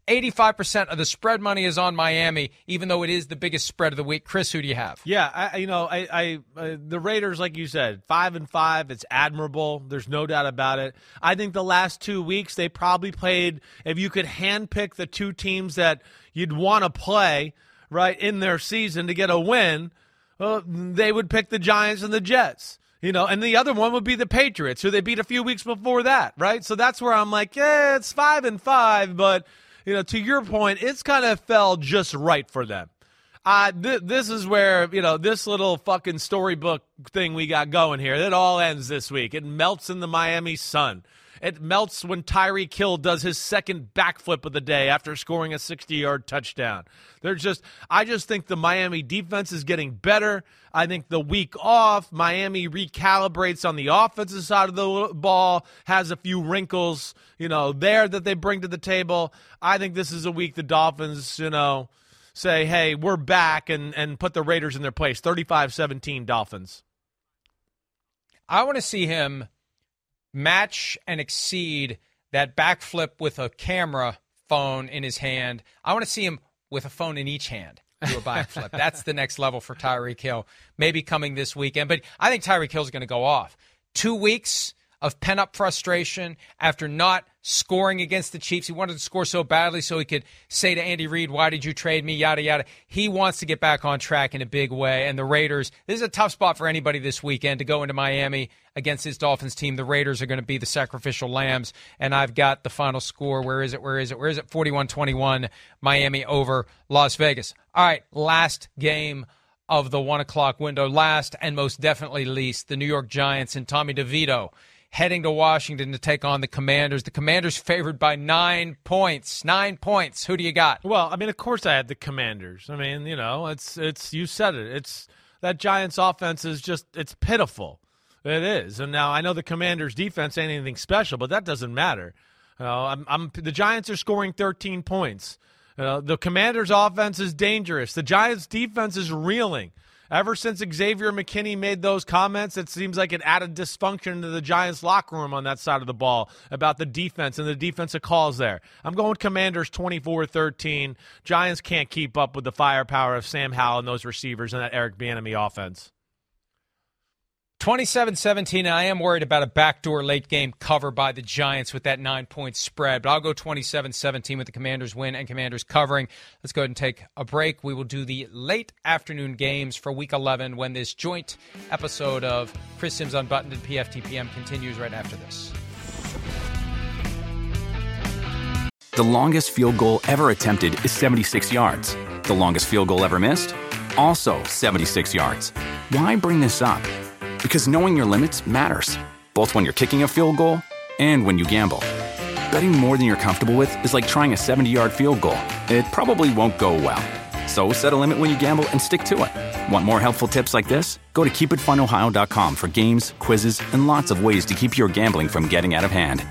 eighty-five percent of the spread money is on Miami, even though it is the biggest spread of the week. Chris, who do you have? Yeah, I, you know, I, I uh, the Raiders, like you said, five and five. It's admirable. There's no doubt about it. I think the last two weeks they probably played. If you could handpick the two teams that you'd want to play right in their season to get a win, well, they would pick the Giants and the Jets. You know, and the other one would be the Patriots, who they beat a few weeks before that, right? So that's where I'm like, yeah, it's five and five, but you know, to your point, it's kind of fell just right for them. Uh, th- this is where, you know, this little fucking storybook thing we got going here, it all ends this week. It melts in the Miami sun. It melts when Tyreek Hill does his second backflip of the day after scoring a sixty-yard touchdown. They're just, I just think the Miami defense is getting better. I think the week off, Miami recalibrates on the offensive side of the ball, has a few wrinkles, you know, there that they bring to the table. I think this is a week the Dolphins, you know, say, hey, we're back, and, and put the Raiders in their place. thirty-five seventeen Dolphins. I want to see him match and exceed that backflip with a camera phone in his hand. I want to see him with a phone in each hand do a backflip. That's the next level for Tyreek Hill, maybe coming this weekend. But I think Tyreek Hill's going to go off. Two weeks of pent-up frustration after not scoring against the Chiefs. He wanted to score so badly so he could say to Andy Reid, why did you trade me, yada, yada. He wants to get back on track in a big way. And the Raiders, this is a tough spot for anybody this weekend to go into Miami against this Dolphins team. The Raiders are going to be the sacrificial lambs. And I've got the final score. Where is it? Where is it? Where is it? forty-one twenty-one, Miami over Las Vegas. All right, last game of the one o'clock window. Last and most definitely least, the New York Giants and Tommy DeVito heading to Washington to take on the Commanders. The Commanders favored by nine points. Nine points. Who do you got? Well, I mean, of course I had the Commanders. I mean, you know, it's it's you said it. It's that Giants offense is just it's pitiful. It is. And now I know the Commanders defense ain't anything special, but that doesn't matter. You know, I'm, I'm the Giants are scoring thirteen points. You know, the Commanders offense is dangerous. The Giants defense is reeling. Ever since Xavier McKinney made those comments, it seems like it added dysfunction into the Giants' locker room on that side of the ball about the defense and the defensive calls there. I'm going Commanders twenty-four thirteen. Giants can't keep up with the firepower of Sam Howell and those receivers and that Eric Bieniemy offense. twenty-seven seventeen, and I am worried about a backdoor late-game cover by the Giants with that nine-point spread. But I'll go twenty-seven seventeen with the Commanders win and Commanders covering. Let's go ahead and take a break. We will do the late afternoon games for Week eleven when this joint episode of Chris Sims Unbuttoned and P F T P M continues right after this. The longest field goal ever attempted is seventy-six yards. The longest field goal ever missed? Also seventy-six yards. Why bring this up? Because knowing your limits matters, both when you're kicking a field goal and when you gamble. Betting more than you're comfortable with is like trying a seventy-yard field goal. It probably won't go well. So set a limit when you gamble and stick to it. Want more helpful tips like this? Go to keep it fun ohio dot com for games, quizzes, and lots of ways to keep your gambling from getting out of hand.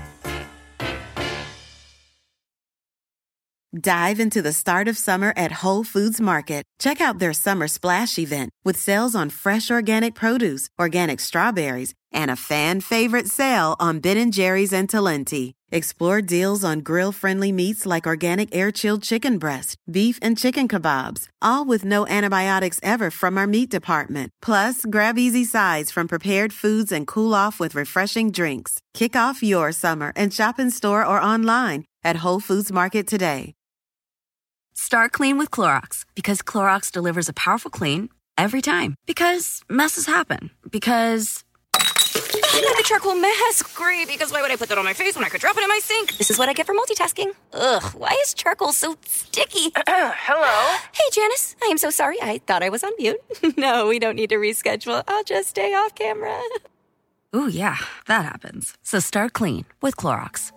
Dive into the start of summer at Whole Foods Market. Check out their Summer Splash event with sales on fresh organic produce, organic strawberries, and a fan-favorite sale on Ben and Jerry's and Talenti. Explore deals on grill-friendly meats like organic air-chilled chicken breast, beef and chicken kebabs, all with no antibiotics ever from our meat department. Plus, grab easy sides from prepared foods and cool off with refreshing drinks. Kick off your summer and shop in store or online at Whole Foods Market today. Start clean with Clorox, because Clorox delivers a powerful clean every time. Because messes happen. Because I need the charcoal mask. Great, because why would I put that on my face when I could drop it in my sink? This is what I get for multitasking. Ugh, why is charcoal so sticky? Hello? Hey, Janice. I am so sorry. I thought I was on mute. No, we don't need to reschedule. I'll just stay off camera. Ooh, yeah, that happens. So start clean with Clorox.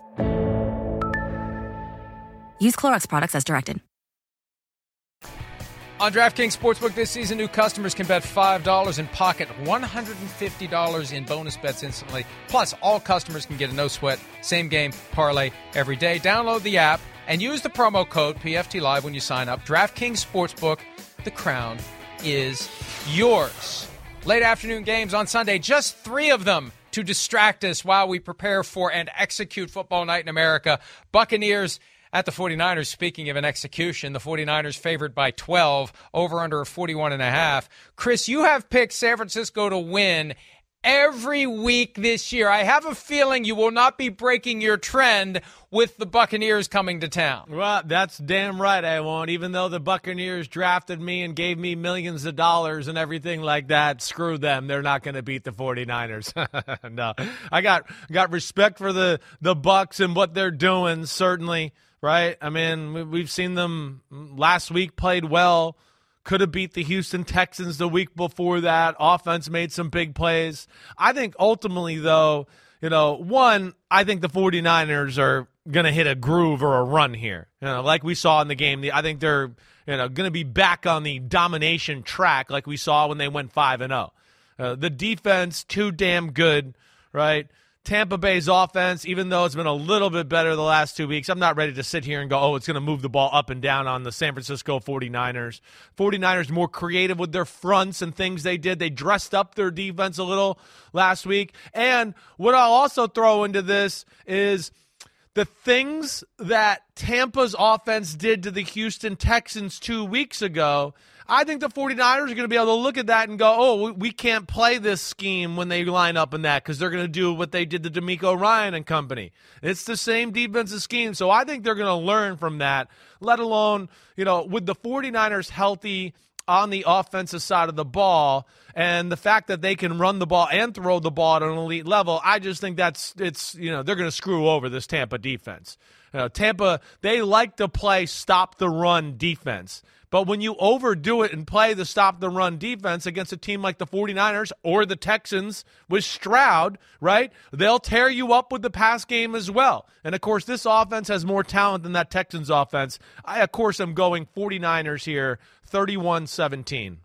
Use Clorox products as directed. On DraftKings Sportsbook this season, new customers can bet five dollars and pocket one hundred fifty dollars in bonus bets instantly. Plus, all customers can get a no-sweat, same-game parlay every day. Download the app and use the promo code P F T Live when you sign up. DraftKings Sportsbook, the crown is yours. Late afternoon games on Sunday, just three of them to distract us while we prepare for and execute Football Night in America. Buccaneers at the 49ers. Speaking of an execution, the 49ers favored by twelve, over under a forty-one and a half. Chris, you have picked San Francisco to win every week this year. I have a feeling you will not be breaking your trend with the Buccaneers coming to town. Well, that's damn right I won't. Even though the Buccaneers drafted me and gave me millions of dollars and everything like that, screw them. They're not going to beat the 49ers. No, I got got respect for the, the Bucs and what they're doing, certainly, right? I mean, we've seen them last week played well. Could have beat the Houston Texans the week before that. Offense made some big plays. I think ultimately, though, you know, one, I think the 49ers are going to hit a groove or a run here. You know, like we saw in the game. I think they're, you know, going to be back on the domination track like we saw when they went five and oh. Uh, the defense, too damn good, right? Tampa Bay's offense, even though it's been a little bit better the last two weeks, I'm not ready to sit here and go, oh, it's going to move the ball up and down on the San Francisco 49ers. 49ers more creative with their fronts and things they did. They dressed up their defense a little last week. And what I'll also throw into this is the things that Tampa's offense did to the Houston Texans two weeks ago. I think the 49ers are going to be able to look at that and go, oh, we can't play this scheme when they line up in that because they're going to do what they did to DeMeco Ryan and company. It's the same defensive scheme. So I think they're going to learn from that, let alone, you know, with the 49ers healthy on the offensive side of the ball and the fact that they can run the ball and throw the ball at an elite level, I just think that's, it's, you know, they're going to screw over this Tampa defense. You know, Tampa, they like to play stop the run defense. But when you overdo it and play the stop-the-run defense against a team like the 49ers or the Texans with Stroud, right, they'll tear you up with the pass game as well. And, of course, this offense has more talent than that Texans offense. I, of course, am going 49ers here, thirty-one seventeen.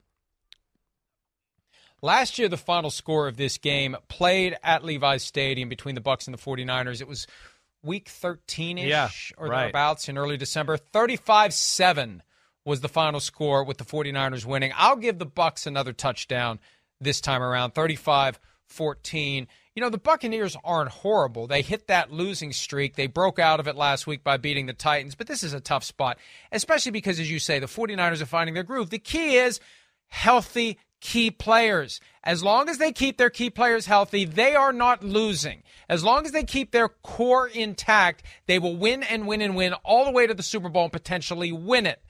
Last year, the final score of this game played at Levi's Stadium between the Bucs and the 49ers. It was week thirteen-ish yeah, or right. thereabouts in early December. thirty-five seven was the final score with the 49ers winning. I'll give the Bucs another touchdown this time around, thirty-five fourteen. You know, the Buccaneers aren't horrible. They hit that losing streak. They broke out of it last week by beating the Titans, but this is a tough spot, especially because, as you say, the 49ers are finding their groove. The key is healthy key players. As long as they keep their key players healthy, they are not losing. As long as they keep their core intact, they will win and win and win all the way to the Super Bowl and potentially win it.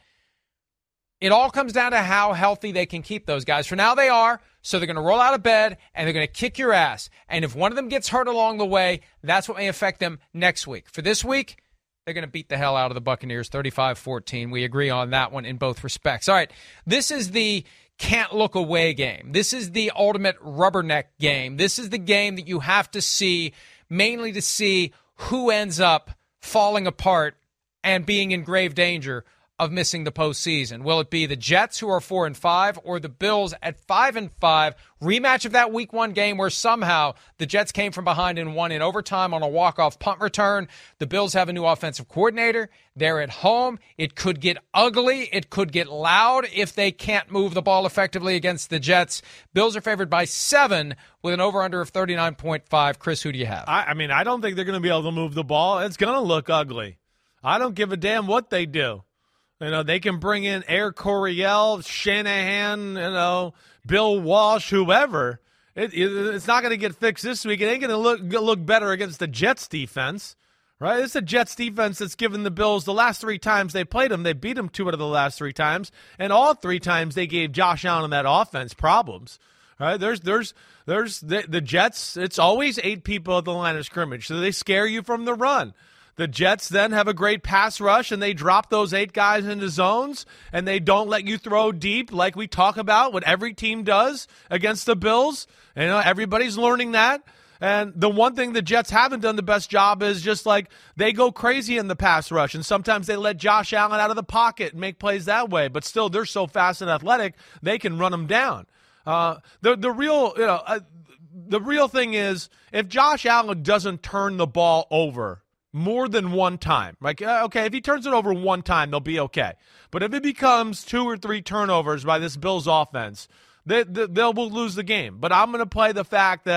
It all comes down to how healthy they can keep those guys. For now, they are, so they're going to roll out of bed, and they're going to kick your ass. And if one of them gets hurt along the way, that's what may affect them next week. For this week, they're going to beat the hell out of the Buccaneers, thirty-five fourteen. We agree on that one in both respects. All right, this is the can't look away game. This is the ultimate rubberneck game. This is the game that you have to see, mainly to see who ends up falling apart and being in grave danger of missing the postseason. Will it be the Jets, who are four and five, or the Bills at five and five? Rematch of that week one game where somehow the Jets came from behind and won in overtime on a walk-off punt return. The Bills have a new offensive coordinator. They're at home. It could get ugly. It could get loud if they can't move the ball effectively against the Jets. Bills are favored by seven with an over-under of thirty-nine point five. Chris, who do you have? I, I mean, I don't think they're going to be able to move the ball. It's going to look ugly. I don't give a damn what they do. You know, they can bring in Air Coryell, Shanahan, you know, Bill Walsh, whoever. It, it, it's not going to get fixed this week. It ain't going to look look better against the Jets defense, right? It's a Jets defense that's given the Bills the last three times they played them. They beat them two out of the last three times, and all three times they gave Josh Allen and that offense problems. Right? There's there's there's the, the Jets. It's always eight people at the line of scrimmage, so they scare you from the run. The Jets then have a great pass rush, and they drop those eight guys into zones, and they don't let you throw deep like we talk about what every team does against the Bills. And, you know, everybody's learning that. And the one thing the Jets haven't done the best job is just like they go crazy in the pass rush, and sometimes they let Josh Allen out of the pocket and make plays that way. But still, they're so fast and athletic, they can run them down. Uh, the the real you know uh, the real thing is if Josh Allen doesn't turn the ball over more than one time. Like, okay, if he turns it over one time, they'll be okay. But if it becomes two or three turnovers by this Bills offense, they, they, they'll lose the game. But I'm going to play the fact that,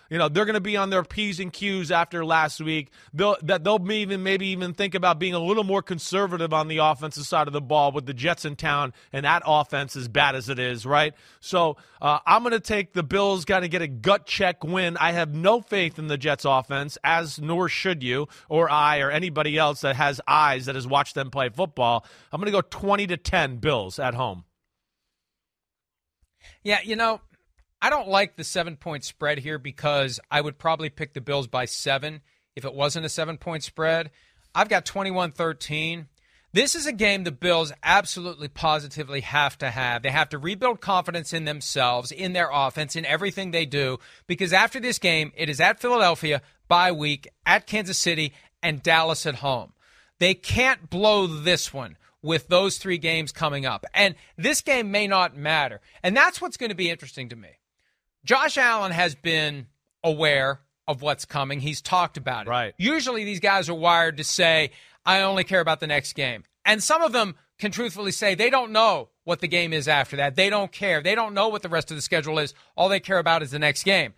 You know, they're going to be on their P's and Q's after last week. They'll, that they'll even maybe even think about being a little more conservative on the offensive side of the ball with the Jets in town and that offense as bad as it is, right? So uh, I'm going to take the Bills, got to get a gut check win. I have no faith in the Jets offense, as nor should you or I or anybody else that has eyes that has watched them play football. I'm going to go twenty to ten Bills at home. Yeah, you know, I don't like the seven-point spread here because I would probably pick the Bills by seven if it wasn't a seven-point spread. I've got twenty-one thirteen. This is a game the Bills absolutely positively have to have. They have to rebuild confidence in themselves, in their offense, in everything they do, because after this game, it is at Philadelphia, bye week, at Kansas City, and Dallas at home. They can't blow this one with those three games coming up. And this game may not matter. And that's what's going to be interesting to me. Josh Allen has been aware of what's coming. He's talked about it. Right. Usually these guys are wired to say, I only care about the next game. And some of them can truthfully say they don't know what the game is after that. They don't care. They don't know what the rest of the schedule is. All they care about is the next game.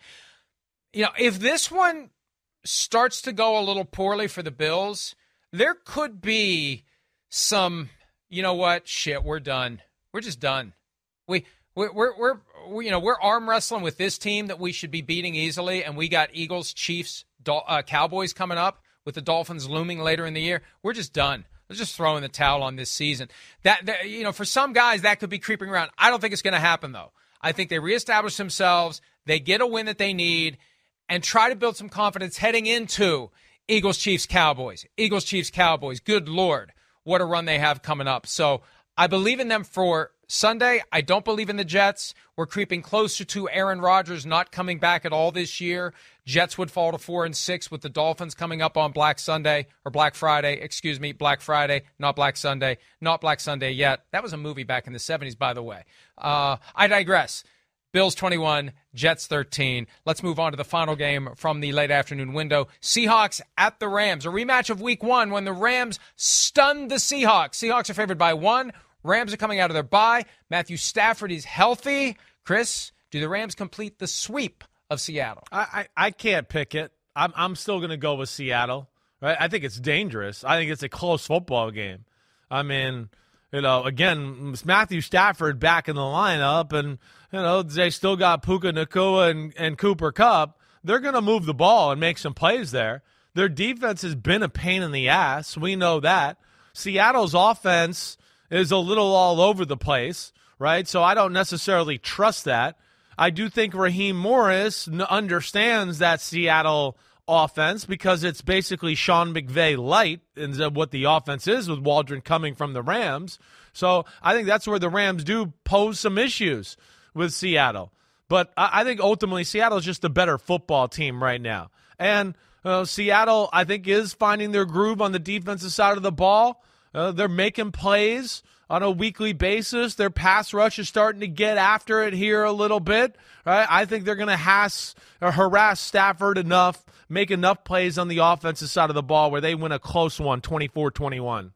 You know, if this one starts to go a little poorly for the Bills, there could be some, you know what, shit, we're done. We're just done. We, we're, we're, we're, we, you know, we're arm wrestling with this team that we should be beating easily, and we got Eagles, Chiefs, Dol- uh, Cowboys coming up with the Dolphins looming later in the year. We're just done. Let's just throw in the towel on this season. That, that you know, for some guys, that could be creeping around. I don't think it's going to happen, though. I think they reestablish themselves, they get a win that they need, and try to build some confidence heading into Eagles, Chiefs, Cowboys. Eagles, Chiefs, Cowboys. Good Lord, what a run they have coming up. So I believe in them for Sunday. I don't believe in the Jets. We're creeping closer to Aaron Rodgers not coming back at all this year. Jets would fall to four and six with the Dolphins coming up on Black Sunday, or Black Friday, excuse me, Black Friday, not Black Sunday, not Black Sunday yet. That was a movie back in the seventies, by the way. Uh, I digress. Bills twenty-one, Jets thirteen. Let's move on to the final game from the late afternoon window. Seahawks at the Rams. A rematch of week one when the Rams stunned the Seahawks. Seahawks are favored by one. Rams are coming out of their bye. Matthew Stafford is healthy. Chris, do the Rams complete the sweep of Seattle? I, I, I can't pick it. I'm I'm still going to go with Seattle. Right? I think it's dangerous. I think it's a close football game. I mean, you know, again, it's Matthew Stafford back in the lineup, and, you know, they still got Puka Nacua and, and Cooper Kupp. They're going to move the ball and make some plays there. Their defense has been a pain in the ass. We know that. Seattle's offense is a little all over the place, right? So I don't necessarily trust that. I do think Raheem Morris n- understands that Seattle offense because it's basically Sean McVay light in what the offense is with Waldron coming from the Rams. So I think that's where the Rams do pose some issues with Seattle. But I, I think ultimately Seattle is just a better football team right now. And uh, Seattle, I think, is finding their groove on the defensive side of the ball. Uh, they're making plays on a weekly basis. Their pass rush is starting to get after it here a little bit. Right? I think they're going to has or harass Stafford enough, make enough plays on the offensive side of the ball where they win a close one, twenty-four twenty-one.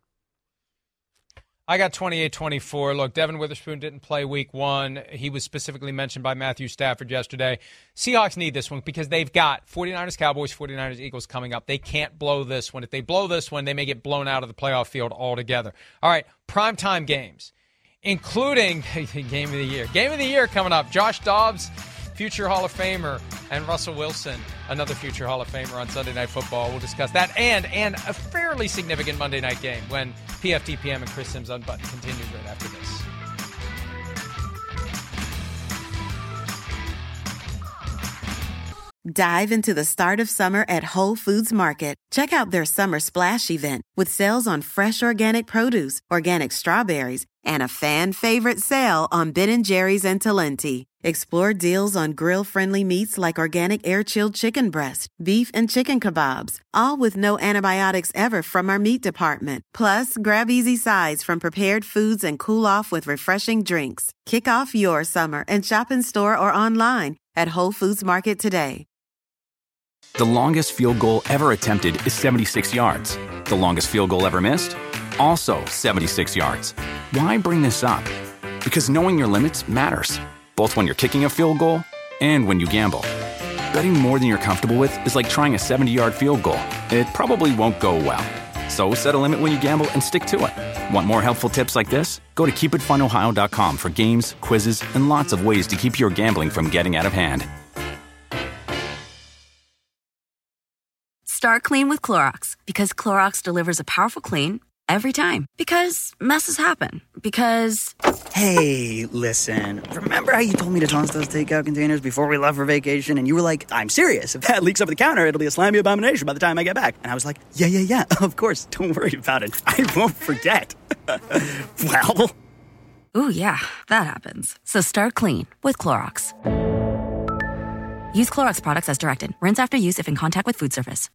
I got twenty-eight twenty-four. Look, Devin Witherspoon didn't play week one. He was specifically mentioned by Matthew Stafford yesterday. Seahawks need this one because they've got 49ers, Cowboys, 49ers, Eagles coming up. They can't blow this one. If they blow this one, they may get blown out of the playoff field altogether. All right, primetime games, including Game of the Year. Game of the Year coming up. Josh Dobbs, future Hall of Famer, and Russell Wilson, another future Hall of Famer on Sunday Night Football. We'll discuss that and and a fairly significant Monday night game when P F T P M and Chris Sims Unbuttoned continues right after this. Dive into the start of summer at Whole Foods Market. Check out their Summer Splash event with sales on fresh organic produce, organic strawberries, and a fan-favorite sale on Ben and Jerry's and Talenti. Explore deals on grill-friendly meats like organic air-chilled chicken breast, beef and chicken kebabs, all with no antibiotics ever from our meat department. Plus, grab easy sides from prepared foods and cool off with refreshing drinks. Kick off your summer and shop in store or online at Whole Foods Market today. The longest field goal ever attempted is seventy-six yards. The longest field goal ever missed? Also seventy-six yards. Why bring this up? Because knowing your limits matters, both when you're kicking a field goal and when you gamble. Betting more than you're comfortable with is like trying a seventy-yard field goal. It probably won't go well. So set a limit when you gamble and stick to it. Want more helpful tips like this? Go to keep it fun ohio dot com for games, quizzes, and lots of ways to keep your gambling from getting out of hand. Start clean with Clorox, because Clorox delivers a powerful clean every time. Because messes happen. Because... Hey, listen. Remember how you told me to toss those takeout containers before we left for vacation? And you were like, I'm serious. If that leaks over the counter, it'll be a slimy abomination by the time I get back. And I was like, yeah, yeah, yeah, of course. Don't worry about it. I won't forget. Well... Ooh, yeah, that happens. So start clean with Clorox. Use Clorox products as directed. Rinse after use if in contact with food surface.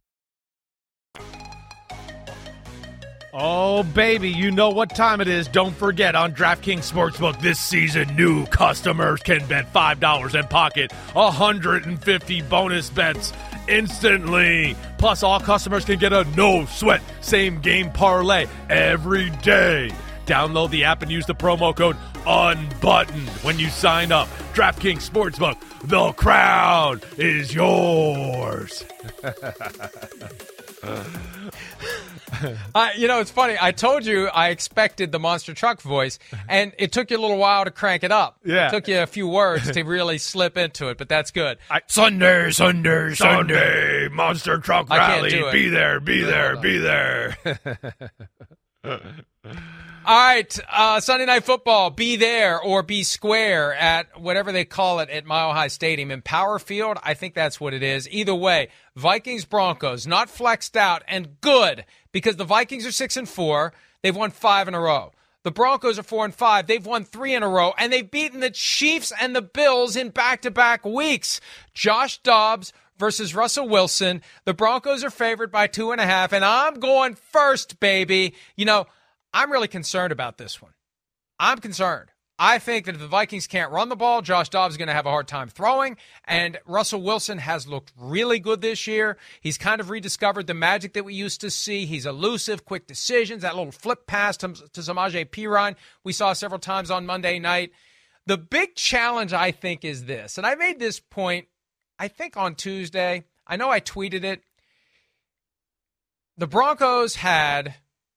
Oh, baby, you know what time it is. Don't forget, on DraftKings Sportsbook this season, new customers can bet five dollars and pocket one hundred fifty bonus bets instantly. Plus, all customers can get a no-sweat same-game parlay every day. Download the app and use the promo code UNBUTTONED when you sign up. DraftKings Sportsbook, the crown is yours. Uh, you know, it's funny. I told you I expected the monster truck voice, and it took you a little while to crank it up. Yeah. It took you a few words to really slip into it, but that's good. I, Sunday, Sunday, Sunday, monster truck rally. Be there, be there, be there. All right, uh, Sunday Night Football, be there or be square at whatever they call it at Mile High Stadium. In Power Field, I think that's what it is. Either way, Vikings-Broncos, not flexed out, and good, because the Vikings are six and four. They've won five in a row. The Broncos are four and five. They've won three in a row, and they've beaten the Chiefs and the Bills in back-to-back weeks. Josh Dobbs versus Russell Wilson. The Broncos are favored by two and a half, and I'm going first, baby. You know, I'm really concerned about this one. I'm concerned. I think that if the Vikings can't run the ball, Josh Dobbs is going to have a hard time throwing, and Russell Wilson has looked really good this year. He's kind of rediscovered the magic that we used to see. He's elusive, quick decisions, that little flip pass to, to Samaje Perine we saw several times on Monday night. The big challenge, I think, is this, and I made this point, I think, on Tuesday. I know I tweeted it. The Broncos had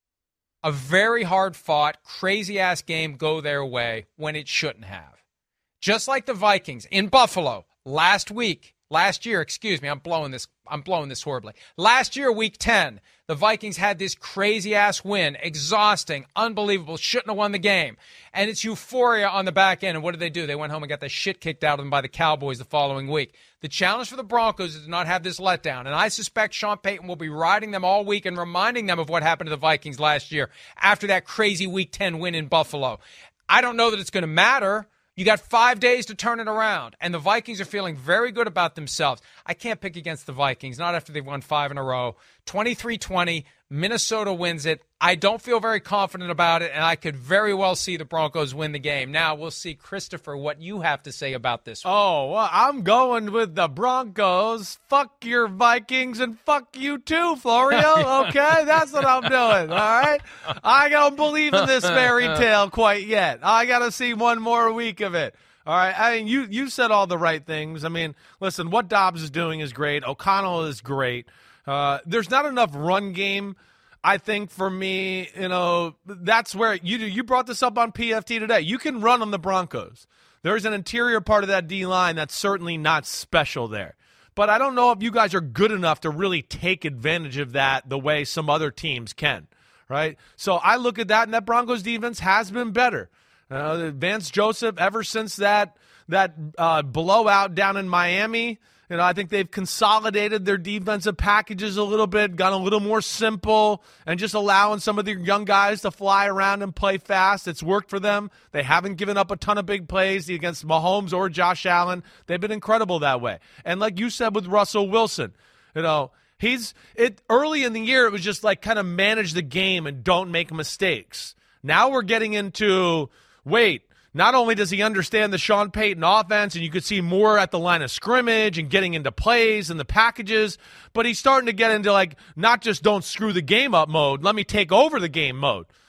a very hard-fought, crazy-ass game go their way when it shouldn't have. Just like the Vikings in Buffalo last week, last year, excuse me, I'm blowing this, I'm blowing this horribly. Last year, week ten, the Vikings had this crazy-ass win, exhausting, unbelievable, shouldn't have won the game. And it's euphoria on the back end. And what did they do? They went home and got the shit kicked out of them by the Cowboys the following week. The challenge for the Broncos is to not have this letdown. And I suspect Sean Payton will be riding them all week and reminding them of what happened to the Vikings last year after that crazy week ten win in Buffalo. I don't know that it's going to matter. You got five days to turn it around, and the Vikings are feeling very good about themselves. I can't pick against the Vikings, not after they've won five in a row. twenty-three twenty, Minnesota wins it. I don't feel very confident about it, and I could very well see the Broncos win the game. Now, we'll see, Christopher, what you have to say about this one. Oh, well, I'm going with the Broncos. Fuck your Vikings and fuck you too, Florio. Okay, that's what I'm doing, all right? I don't believe in this fairy tale quite yet. I got to see one more week of it. All right, I mean, you, you said all the right things. I mean, listen, what Dobbs is doing is great. O'Connell is great. Uh, there's not enough run game, I think, for me. You know, that's where you you brought this up on P F T today. You can run on the Broncos. There's an interior part of that D-line that's certainly not special there. But I don't know if you guys are good enough to really take advantage of that the way some other teams can, right? So I look at that, and that Broncos defense has been better. Uh, Vance Joseph, ever since that that uh, blowout down in Miami, you know, I think they've consolidated their defensive packages a little bit, gone a little more simple, and just allowing some of the young guys to fly around and play fast. It's worked for them. They haven't given up a ton of big plays against Mahomes or Josh Allen. They've been incredible that way. And like you said with Russell Wilson, you know, he's it early in the year, it was just like kind of manage the game and don't make mistakes. Now we're getting into, wait, not only does he understand the Sean Payton offense, and you could see more at the line of scrimmage and getting into plays and the packages, but he's starting to get into, like, not just don't screw the game up mode, let me take over the game mode.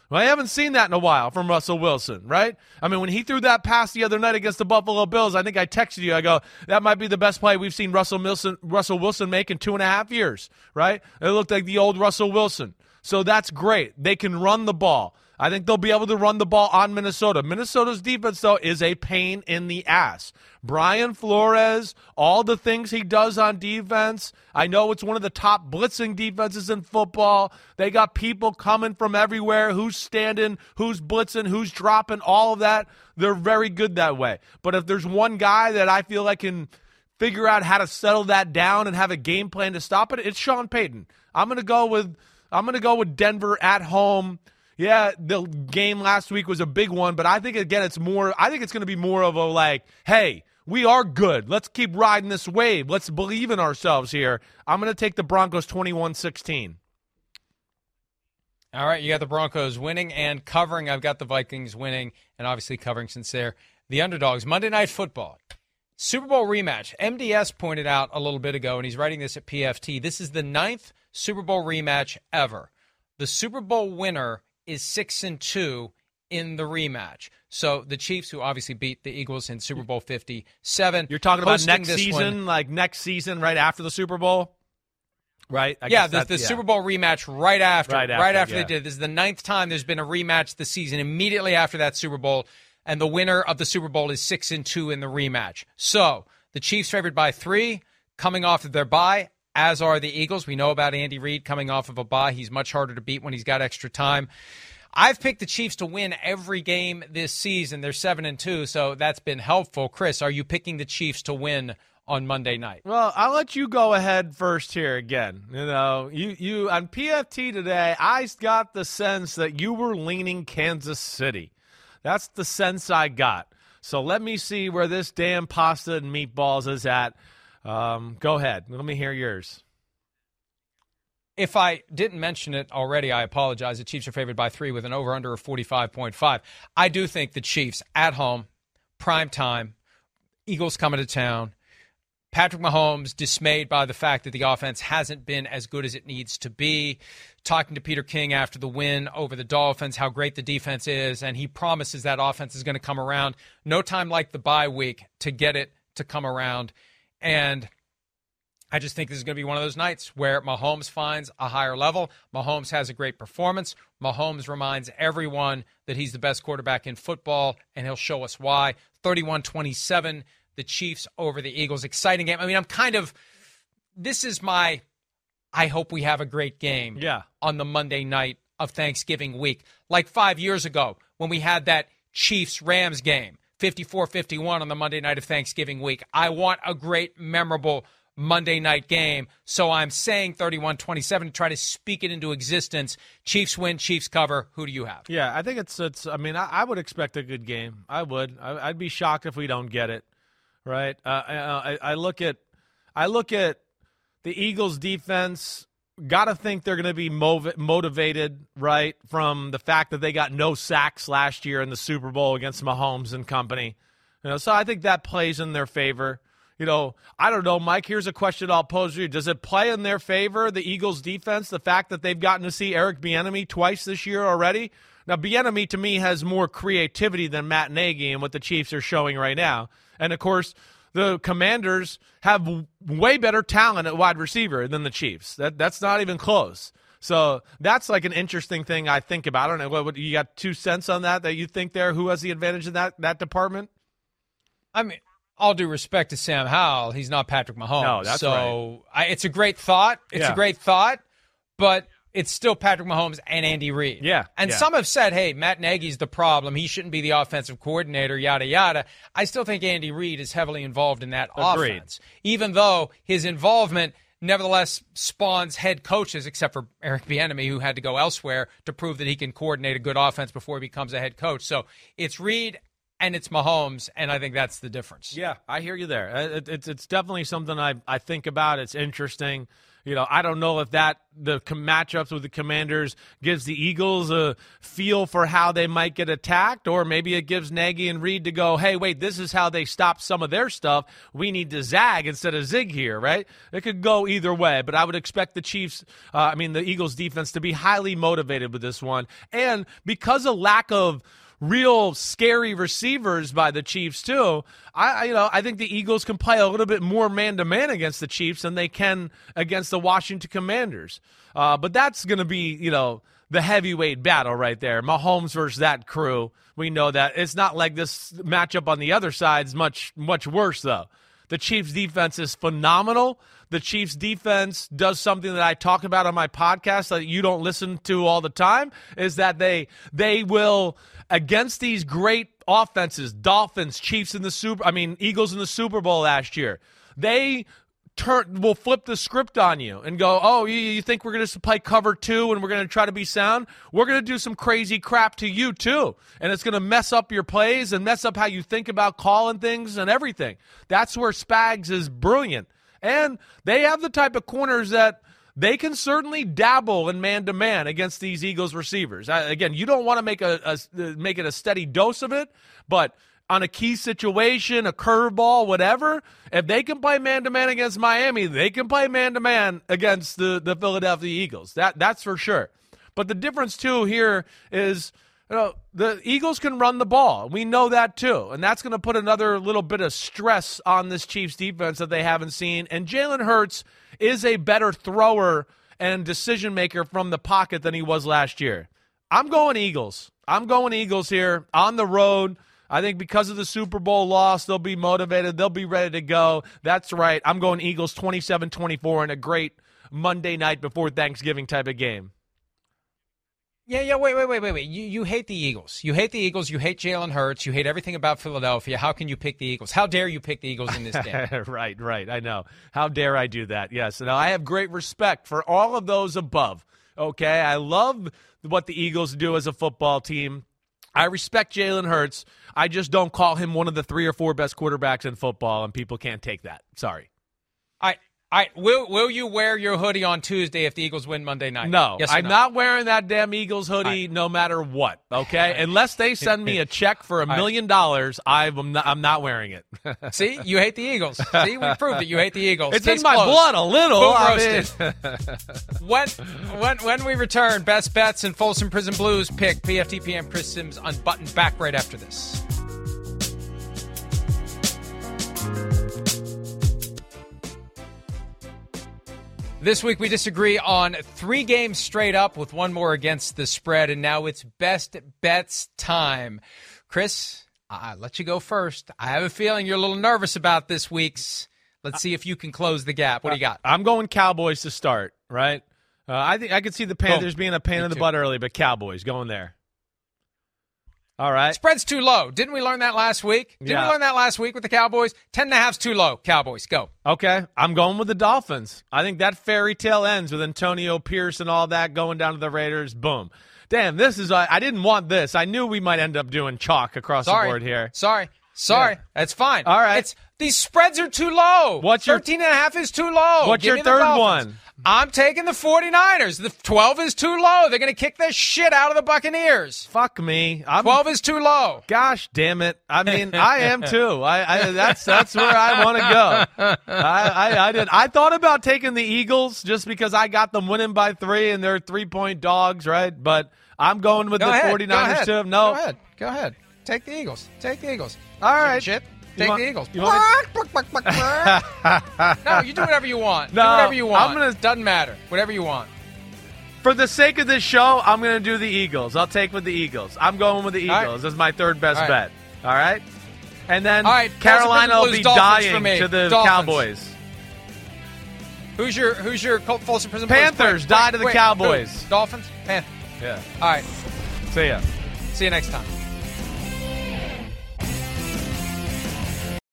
Well, I haven't seen that in a while from Russell Wilson, right? I mean, when he threw that pass the other night against the Buffalo Bills, I think I texted you. I go, that might be the best play we've seen Russell Wilson, Russell Wilson make in two and a half years, right? It looked like the old Russell Wilson. So that's great. They can run the ball. I think they'll be able to run the ball on Minnesota. Minnesota's defense, though, is a pain in the ass. Brian Flores, all the things he does on defense. I know it's one of the top blitzing defenses in football. They got people coming from everywhere. Who's standing, who's blitzing, who's dropping, all of that. They're very good that way. But if there's one guy that I feel like can figure out how to settle that down and have a game plan to stop it, it's Sean Payton. I'm going to go with I'm going to go with Denver at home. Yeah, the game last week was a big one, but I think, again, it's more, I think it's going to be more of a like, hey, we are good. Let's keep riding this wave. Let's believe in ourselves here. I'm going to take the Broncos twenty-one sixteen. All right, you got the Broncos winning and covering. I've got the Vikings winning and obviously covering since they're the underdogs. Monday Night Football, Super Bowl rematch. M D S pointed out a little bit ago, and he's writing this at P F T. This is the ninth Super Bowl rematch ever. The Super Bowl winner is six and two in the rematch. So the Chiefs, who obviously beat the Eagles in Super Bowl fifty-seven. You're talking about next season, one. like next season, right after the Super Bowl? Right? I yeah, guess the, the yeah. Super Bowl rematch right after. Right after, right after yeah. they did. This is the ninth time there's been a rematch this season, immediately after that Super Bowl. And the winner of the Super Bowl is six and two in the rematch. So the Chiefs favored by three, coming off of their bye, as are the Eagles. We know about Andy Reid coming off of a bye. He's much harder to beat when he's got extra time. I've picked the Chiefs to win every game this season. They're seven and two, so that's been helpful. Chris, are you picking the Chiefs to win on Monday night? Well, I'll let you go ahead first here again. You know, you you on P F T today, I got the sense that you were leaning Kansas City. That's the sense I got. So let me see where this damn pasta and meatballs is at. Um, go ahead. Let me hear yours. If I didn't mention it already, I apologize. The Chiefs are favored by three with an over-under of forty-five point five. I do think the Chiefs at home, prime time, Eagles coming to town, Patrick Mahomes dismayed by the fact that the offense hasn't been as good as it needs to be, talking to Peter King after the win over the Dolphins, how great the defense is, and he promises that offense is going to come around. No time like the bye week to get it to come around. And I just think this is going to be one of those nights where Mahomes finds a higher level. Mahomes has a great performance. Mahomes reminds everyone that he's the best quarterback in football, and he'll show us why. thirty-one twenty-seven, the Chiefs over the Eagles. Exciting game. I mean, I'm kind of – this is my I hope we have a great game yeah. on the Monday night of Thanksgiving week. Like five years ago when we had that Chiefs-Rams game, fifty-four fifty-one on the Monday night of Thanksgiving week. I want a great, memorable – Monday night game. So I'm saying thirty-one twenty-seven to try to speak it into existence. Chiefs win, Chiefs cover. Who do you have? Yeah, I think it's, it's I mean, I, I would expect a good game. I would. I, I'd be shocked if we don't get it, right? Uh, I, I look at I look at the Eagles defense, got to think they're going to be mov- motivated, right, from the fact that they got no sacks last year in the Super Bowl against Mahomes and company. You know, so I think that plays in their favor. You know, I don't know, Mike, here's a question I'll pose to you. Does it play in their favor, the Eagles' defense, the fact that they've gotten to see Eric Bieniemy twice this year already? Now, Bieniemy, to me, has more creativity than Matt Nagy and what the Chiefs are showing right now. And, of course, the Commanders have way better talent at wide receiver than the Chiefs. That That's not even close. So that's like an interesting thing I think about. I don't know, what, what, you got two cents on that, that you think there? Who has the advantage in that, that department? I mean – all due respect to Sam Howell, he's not Patrick Mahomes. No, that's so right. I, it's a great thought. It's yeah. a great thought, but it's still Patrick Mahomes and Andy Reid. Yeah. And yeah. some have said, hey, Matt Nagy's the problem. He shouldn't be the offensive coordinator, yada, yada. I still think Andy Reid is heavily involved in that Agreed. offense, even though his involvement nevertheless spawns head coaches, except for Eric Bieniemy, who had to go elsewhere to prove that he can coordinate a good offense before he becomes a head coach. So it's Reid and it's Mahomes, and I think that's the difference. Yeah, I hear you there. It, it's it's definitely something I I think about. It's interesting. You know, I don't know if that the matchups with the Commanders gives the Eagles a feel for how they might get attacked, or maybe it gives Nagy and Reed to go, hey, wait, this is how they stop some of their stuff. We need to zag instead of zig here, right? It could go either way, but I would expect the Chiefs, uh, I mean, the Eagles defense to be highly motivated with this one. And because of lack of real scary receivers by the Chiefs too, I you know I think the Eagles can play a little bit more man-to-man against the Chiefs than they can against the Washington Commanders. Uh, but that's going to be, you know, the heavyweight battle right there. Mahomes versus that crew. We know that. It's not like this matchup on the other side is much, much worse, though. The Chiefs' defense is phenomenal. The Chiefs' defense does something that I talk about on my podcast that you don't listen to all the time, is that they they will, against these great offenses, Dolphins, Chiefs in the Super, I mean, Eagles in the Super Bowl last year, they turn will flip the script on you and go, oh, you, you think we're going to play cover two and we're going to try to be sound? We're going to do some crazy crap to you too, and it's going to mess up your plays and mess up how you think about calling things and everything. That's where Spags is brilliant, and they have the type of corners that they can certainly dabble in man-to-man against these Eagles receivers. I, again, you don't want to make a, a make it a steady dose of it, but on a key situation, a curveball, whatever, if they can play man-to-man against Miami, they can play man-to-man against the, the Philadelphia Eagles. That That's for sure. But the difference, too, here is, you know, the Eagles can run the ball. We know that, too. And that's going to put another little bit of stress on this Chiefs defense that they haven't seen. And Jalen Hurts is a better thrower and decision-maker from the pocket than he was last year. I'm going Eagles. I'm going Eagles here on the road. I think because of the Super Bowl loss, they'll be motivated. They'll be ready to go. That's right. I'm going Eagles twenty-seven twenty-four in a great Monday night before Thanksgiving type of game. Yeah, yeah, wait, wait, wait, wait, wait. You you hate the Eagles. You hate the Eagles. You hate Jalen Hurts. You hate everything about Philadelphia. How can you pick the Eagles? How dare you pick the Eagles in this game? right, right. I know. How dare I do that? Yes. Now, I have great respect for all of those above. Okay? I love what the Eagles do as a football team. I respect Jalen Hurts. I just don't call him one of the three or four best quarterbacks in football, and people can't take that. Sorry. All right. All right. Will, will you wear your hoodie on Tuesday if the Eagles win Monday night? No. Yes I'm no? not wearing that damn Eagles hoodie right. no matter what, okay? Unless they send me a check for a million dollars, I'm not, I'm not wearing it. See? You hate the Eagles. See? We proved it. You hate the Eagles. It's Case in my closed. blood a little. Boom I roasted. mean. when, when, when we return, Best Bets and Folsom Prison Blues pick P F T P M Chris Sims unbuttoned back right after this. This week we disagree on three games straight up with one more against the spread, and now it's Best Bets time. Chris, I'll let you go first. I have a feeling you're a little nervous about this week's. Let's see if you can close the gap. What do you got? I'm going Cowboys to start, right? Uh, I think I could see the Panthers Boom. being a pain Me in the too. butt early, but Cowboys going there. All right. Spread's too low. Didn't we learn that last week? Didn't Yeah. we learn that last week with the Cowboys? Ten and a half's too low. Cowboys, go. Okay, I'm going with the Dolphins. I think that fairy tale ends with Antonio Pierce and all that going down to the Raiders. Boom. Damn, this is, I didn't want this. I knew we might end up doing chalk across Sorry. the board here. Sorry. Sorry. Yeah. That's fine. All right. It's, these spreads are too low. What's your- thirteen and a half is too low. What's Give your me the third Dolphins. one? I'm taking the 49ers. The twelve is too low. They're going to kick the shit out of the Buccaneers. Fuck me. I'm, twelve is too low. Gosh damn it. I mean, I am too. I, I that's that's where I want to go. I, I, I did. I thought about taking the Eagles just because I got them winning by three and they're three-point dogs, right? But I'm going with Go the ahead. 49ers Go ahead. too. No. Go ahead. Go ahead. Take the Eagles. Take the Eagles. All right. Shit. You Take want- the Eagles. you want No, you do whatever you want. No, do whatever you want. I'm gonna- Doesn't matter. Whatever you want. For the sake of this show, I'm going to do the Eagles. I'll take with the Eagles. I'm going with the All right. Eagles as my third best All right. bet. All right? And then All right, Carolina will Blues, be Dolphins for dying me. to the Dolphins. Cowboys. Who's your Who's your Colt Folsom Prison Blues? Panthers, Quick, die quick, to the quick. Cowboys. Who? Dolphins? Panthers. Yeah. All right. See ya. See you next time.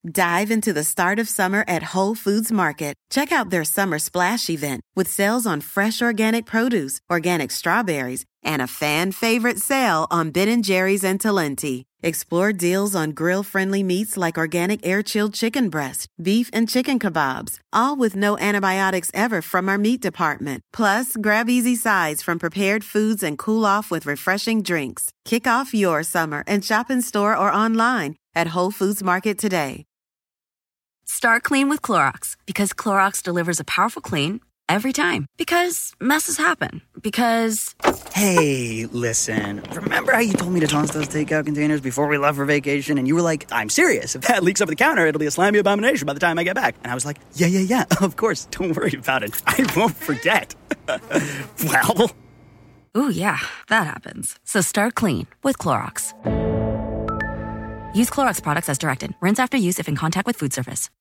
Dive into the start of summer at Whole Foods Market. Check out their summer splash event with sales on fresh organic produce, organic strawberries, and a fan favorite sale on Ben and Jerry's and Talenti. Explore deals on grill-friendly meats like organic air-chilled chicken breast, beef and chicken kebabs, all with no antibiotics ever from our meat department. Plus, grab easy sides from prepared foods and cool off with refreshing drinks. Kick off your summer and shop in store or online at Whole Foods Market today. Start clean with Clorox because Clorox delivers a powerful clean every time. Because messes happen. Because... Hey, listen. Remember how you told me to toss those takeout containers before we left for vacation? And you were like, I'm serious. If that leaks over the counter, it'll be a slimy abomination by the time I get back. And I was like, yeah, yeah, yeah, of course. Don't worry about it. I won't forget. Well... Ooh, yeah, that happens. So start clean with Clorox. Use Clorox products as directed. Rinse after use if in contact with food surface.